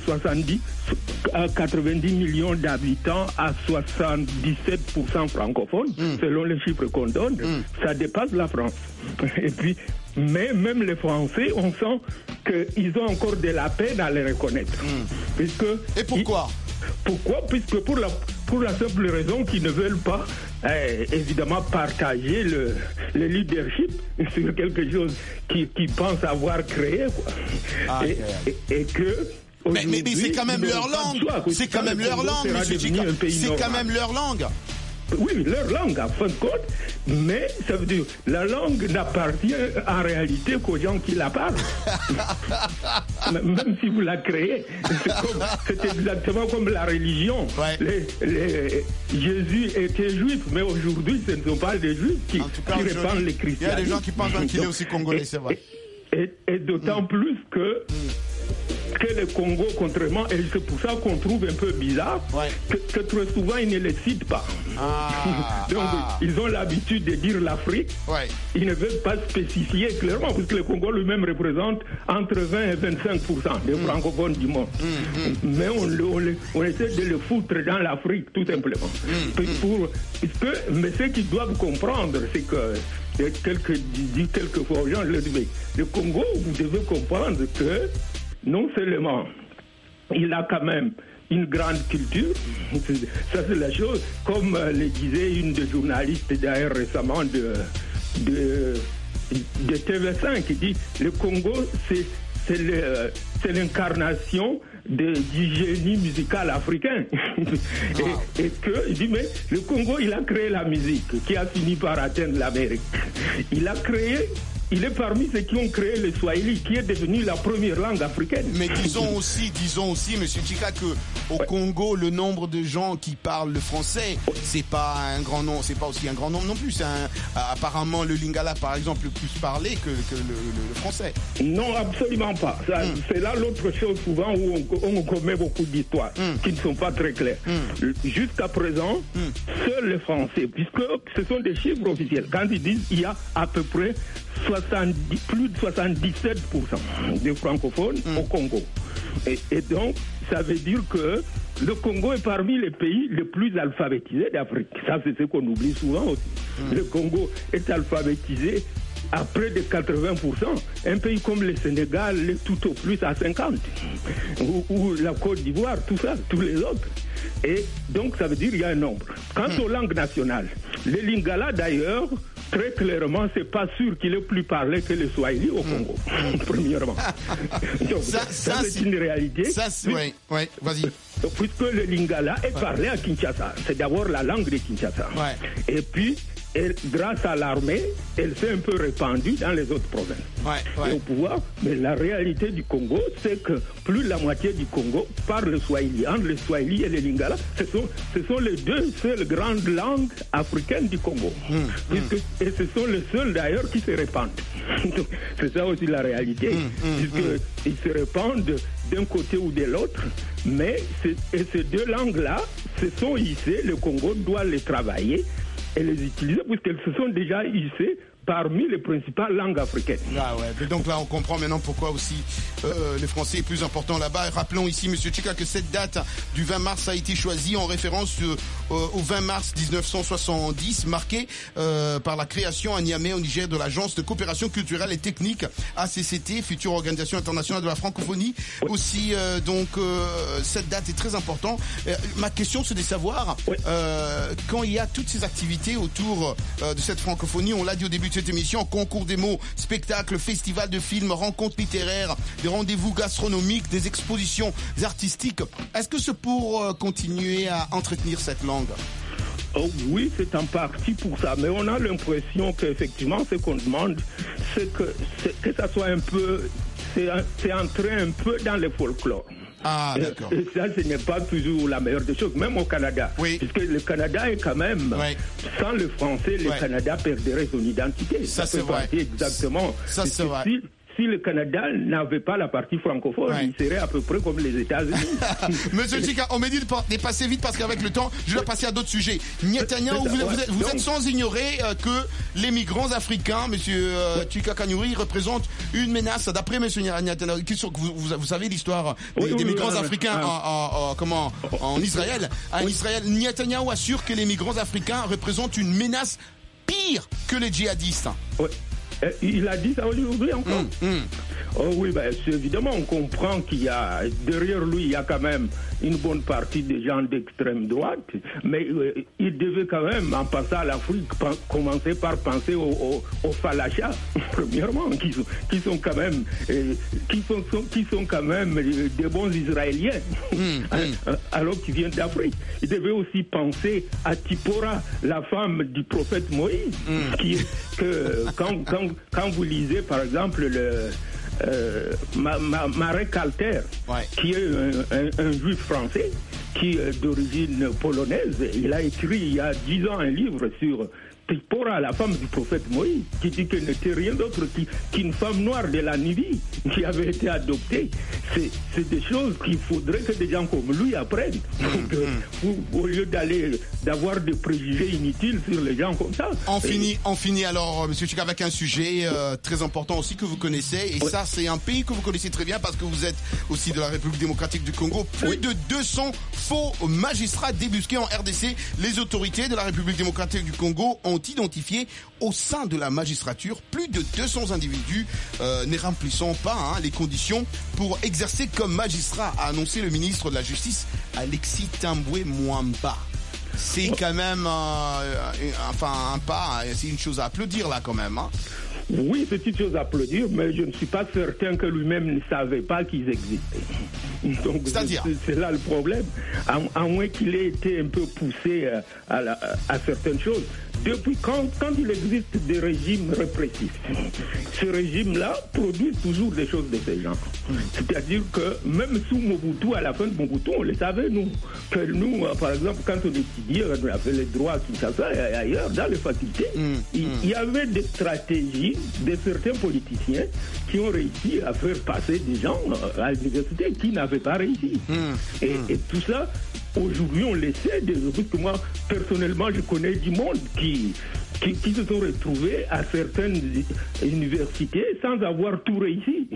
90 millions d'habitants à 77% francophones, selon les chiffres qu'on donne, ça dépasse la France. Et puis, mais même les Français, on sent qu'ils ont encore de la peine à les reconnaître. Et pourquoi? Pourquoi? Puisque pour la simple raison qu'ils ne veulent pas, évidemment, partager le leadership sur quelque chose qu'ils pensent avoir créé, quoi. Et que... Mais c'est quand même leur langue. C'est quand même leur langue, monsieur Chika. C'est quand même leur langue. Oui, leur langue, en fin de compte, mais ça veut dire la langue n'appartient en réalité qu'aux gens qui la parlent. Même si vous la créez. C'est exactement comme la religion. Jésus était juif, mais aujourd'hui, ce ne sont pas les juifs qui répandent les christianisme. Il y a des gens qui pensent qu'il est aussi congolais, c'est vrai. Et d'autant plus que le Congo, contrairement, et c'est pour ça qu'on trouve un peu bizarre, que très souvent ils ne les citent pas. Donc ils ont l'habitude de dire l'Afrique, ils ne veulent pas spécifier clairement, parce que le Congo lui-même représente entre 20 et 25% des francophones du monde. Mais on essaie de le foutre dans l'Afrique, tout simplement. Mais ce qu'ils doivent comprendre, c'est que quelquefois aux gens, je leur dis, mais le Congo, vous devez comprendre que non seulement il a quand même une grande culture, ça c'est la chose, comme le disait une des journalistes d'ailleurs récemment de TV5, qui dit le Congo c'est l'incarnation du génie musical africain. et que, il dit, mais le Congo, il a créé la musique qui a fini par atteindre l'Amérique. Il est parmi ceux qui ont créé le Swahili, qui est devenu la première langue africaine. Mais disons aussi, monsieur Chika, que au Congo, le nombre de gens qui parlent le français, c'est pas un grand nombre, c'est pas aussi un grand nombre non plus. Apparemment, le Lingala, par exemple, est plus parlé que le français. Non, absolument pas. C'est là l'autre chose souvent où on commet beaucoup d'histoires qui ne sont pas très claires. Jusqu'à présent, seuls les Français, puisque ce sont des chiffres officiels, quand ils disent qu'il y a à peu près plus de 77% des francophones au Congo. Et donc, ça veut dire que le Congo est parmi les pays les plus alphabétisés d'Afrique. Ça, c'est ce qu'on oublie souvent aussi. Le Congo est alphabétisé à près de 80%. Un pays comme le Sénégal est tout au plus à 50%. Ou la Côte d'Ivoire, tout ça, tous les autres. Et donc, ça veut dire qu'il y a un nombre. Quant aux langues nationales, Le lingala, d'ailleurs, très clairement, c'est pas sûr qu'il est plus parlé que le swahili au Congo, premièrement. Donc, ça c'est une réalité. Ça, oui, vas-y. Puisque le lingala est parlé à Kinshasa. C'est d'abord la langue de Kinshasa. Et puis, grâce à l'armée, elle s'est un peu répandue dans les autres provinces. Au pouvoir, mais la réalité du Congo, c'est que plus de la moitié du Congo parle le swahili. Entre le swahili et le lingala, ce sont les deux seules grandes langues africaines du Congo. Et ce sont les seuls d'ailleurs qui se répandent. Donc, c'est ça aussi la réalité, puisqu'ils se répandent d'un côté ou de l'autre, mais ces deux langues-là se sont hissées, le Congo doit les travailler et les utiliser puisqu'elles se sont déjà hissées parmi les principales langues africaines. Et donc là, on comprend maintenant pourquoi aussi le français est plus important là-bas. Et rappelons ici, M. Chika, que cette date du 20 mars a été choisie en référence au 20 mars 1970, marqué par la création à Niamey, au Niger, de l'Agence de coopération culturelle et technique, ACCT, future organisation internationale de la francophonie. Aussi, cette date est très importante. Ma question, c'est de savoir, quand il y a toutes ces activités autour de cette francophonie, on l'a dit au début de cette émission, concours des mots, spectacles, festivals de films, rencontres littéraires, des rendez-vous gastronomiques, des expositions artistiques. Est-ce que c'est pour continuer à entretenir cette langue? Oui, c'est en partie pour ça, mais on a l'impression qu'effectivement, ce qu'on demande, c'est que ça soit un peu, c'est entrer un peu dans le folklore. D'accord. Et ça, ce n'est pas toujours la meilleure des choses, même au Canada. Puisque le Canada est quand même, sans le français, le Canada perdrait son identité. Ça c'est vrai. Exactement. Ça c'est vrai. Si le Canada n'avait pas la partie francophone, il serait à peu près comme les États-Unis. Monsieur Chika, on m'a dit de dépasser vite parce qu'avec le temps, je dois passer à d'autres sujets. Netanyahu, vous êtes sans ignorer que les migrants africains, monsieur Chika Kanyuri, représentent une menace. D'après monsieur Netanyahu, vous savez l'histoire des migrants africains en Israël. En Israël, Netanyahu assure que les migrants africains représentent une menace pire que les djihadistes. Il a dit ça aujourd'hui encore. Oh oui, évidemment, on comprend qu'il y a, derrière lui, il y a quand même une bonne partie des gens d'extrême droite, mais il devait quand même, en passant à l'Afrique, commencer par penser aux Falachas, premièrement, qui sont quand même des bons Israéliens, alors qu'ils viennent d'Afrique. Il devait aussi penser à Tipora, la femme du prophète Moïse, quand vous lisez, par exemple, Marek Alter, qui est un juif français, qui est d'origine polonaise. Il a écrit il y a 10 ans un livre sur Tipora, la femme du prophète Moïse, qui dit qu'elle n'était rien d'autre qu'une femme noire de la Nubie qui avait été adoptée. C'est des choses qu'il faudrait que des gens comme lui apprennent. Au lieu d'avoir des préjugés inutiles sur les gens comme ça. On finit alors, monsieur Chika, avec un sujet très important aussi que vous connaissez. Et ça, c'est un pays que vous connaissez très bien parce que vous êtes aussi de la République démocratique du Congo. Plus de 200 faux magistrats débusqués en RDC. Les autorités de la République démocratique du Congo ont identifié au sein de la magistrature plus de 200 individus ne remplissant pas les conditions pour exercer comme magistrat, a annoncé le ministre de la Justice Alexis Tambwe Mwamba. C'est quand même un pas, c'est une chose à applaudir là quand même. Oui, c'est une chose à applaudir, mais je ne suis pas certain que lui-même ne savait pas qu'ils existaient. Donc, c'est là le problème. À moins qu'il ait été un peu poussé à certaines choses. Depuis quand il existe des régimes répressifs, ce régime-là produit toujours des choses de ce genre. C'est-à-dire que même sous Mobutu, à la fin de Mobutu, on le savait, nous, que nous, par exemple, quand on étudiait, on avait les droits à Kinshasa et ailleurs, dans les facultés, il y avait des stratégies de certains politiciens qui ont réussi à faire passer des gens à l'université qui n'avaient pas réussi. Et tout ça, aujourd'hui, on le sait, parce que moi, personnellement, je connais du monde qui se sont retrouvés à certaines universités sans avoir tout réussi.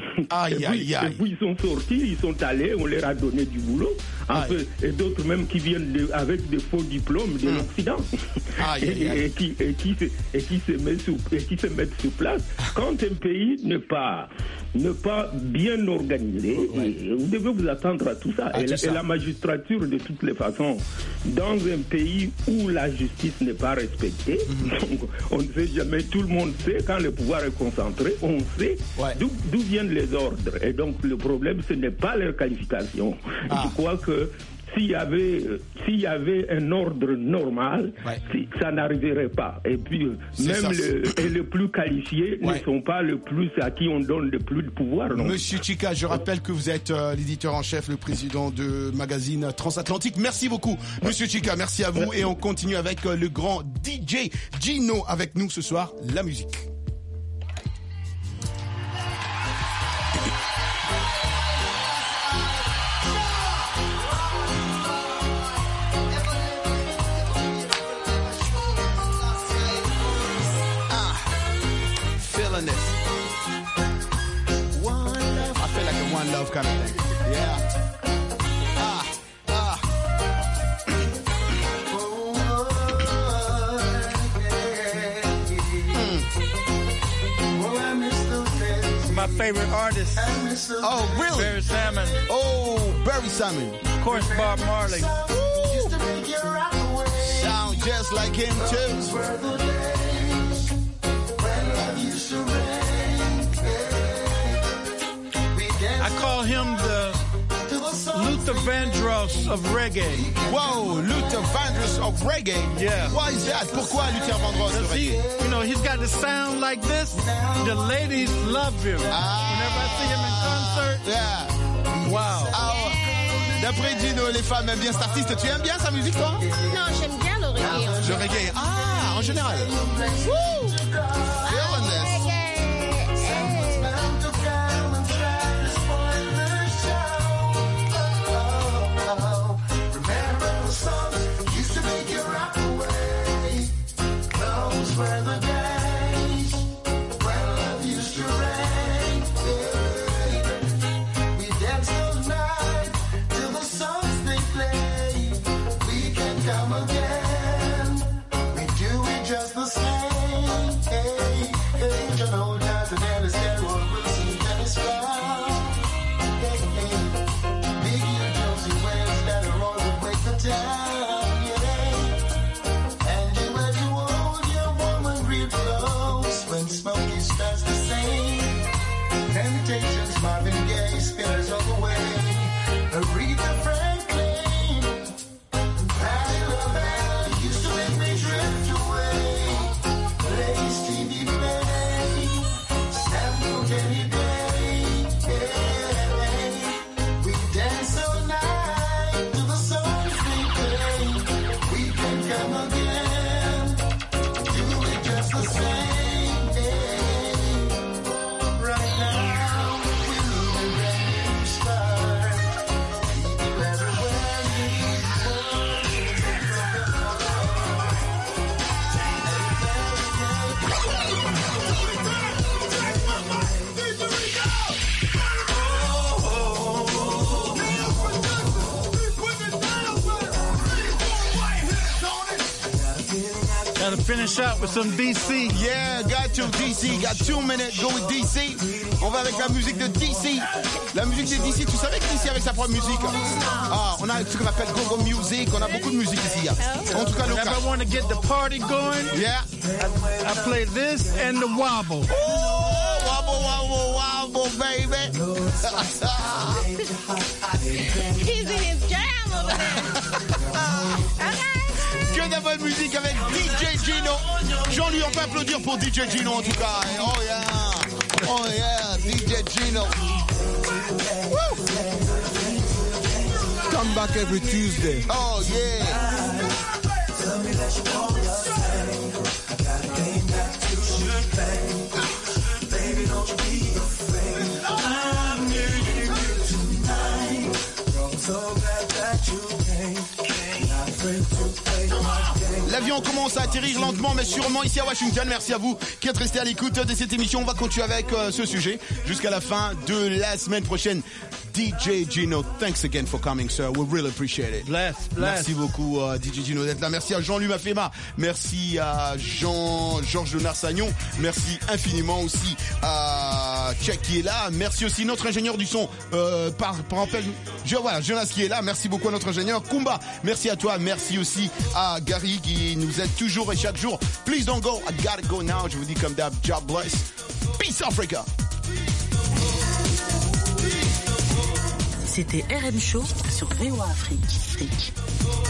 Aïe, aïe, aïe. Et puis ils sont sortis, ils sont allés, on leur a donné du boulot. Et d'autres même qui viennent avec des faux diplômes de l'Occident. Et qui se mettent sur place. Quand un pays n'est pas bien organisé, vous devez vous attendre à tout ça. Et la magistrature, de toutes les façons, dans un pays où la justice n'est pas respectée, donc on ne sait jamais, tout le monde sait, quand le pouvoir est concentré, on sait d'où viennent les ordres. Et donc le problème, ce n'est pas leur qualification. Je crois que s'il y avait un ordre normal, ça n'arriverait pas. Et puis, même les plus qualifiés ne sont pas le plus à qui on donne le plus de pouvoir. Non. Monsieur Chika, je rappelle que vous êtes l'éditeur en chef, le président de magazine Transatlantique. Merci beaucoup, Monsieur Chika. Merci à vous. Et on continue avec le grand DJ Gino avec nous ce soir. La musique. One love kind of thing. Yeah. My favorite artist. Oh, really? Barry Salmon. Oh, Barry Salmon. Of course, Bob Marley. Sound just like him too. I call him the Luther Vandross of reggae. Whoa, Luther Vandross of reggae? Yeah. Why is that? Pourquoi Luther Vandross of reggae? You know, he's got the sound like this. The ladies love him. Whenever I see him in concert. Yeah. Wow. D'après Gino, les femmes aiment bien cet artiste. Tu aimes bien sa musique, toi? Non, j'aime bien le reggae. Le reggae. Ah, en général. Woo! Finish up with some DC. Yeah, got to DC. Got 2 minutes. Go with DC. On va avec la musique de DC. La musique de DC. Tu savais que DC avait sa propre musique? Ah, on a ce qu'on appelle go-go music. On a beaucoup de musique ici. En tout cas, local. If I want to get the party going, yeah, I play this and the wobble. Oh, wobble, wobble, wobble, baby. He's in his jam over there. Que de la bonne musique avec DJ Gino. Jean-Louis, on peut applaudir pour DJ Gino en tout cas. Oh yeah, oh yeah, DJ Gino. Woo. Come back every Tuesday. Oh yeah. La L'avion commence à atterrir lentement mais sûrement ici à Washington. Merci à vous qui êtes restés à l'écoute de cette émission. On va continuer avec ce sujet jusqu'à la fin de la semaine prochaine. DJ Gino, thanks again for coming, sir. We really appreciate it. Bless. Merci beaucoup, DJ Gino, d'être là. Merci à Jean-Louis Mafema. Merci à Georges de Narsagnon. Merci infiniment aussi à Check qui est là. Merci aussi notre ingénieur du son, par rappel. Voilà, Jonas qui est là. Merci beaucoup à notre ingénieur. Kumba, merci à toi. Merci aussi à Gary qui nous aide toujours et chaque jour. Please don't go. I gotta go now. Je vous dis comme d'hab, job bless. Peace Africa. C'était RM Show sur VOA Afrique.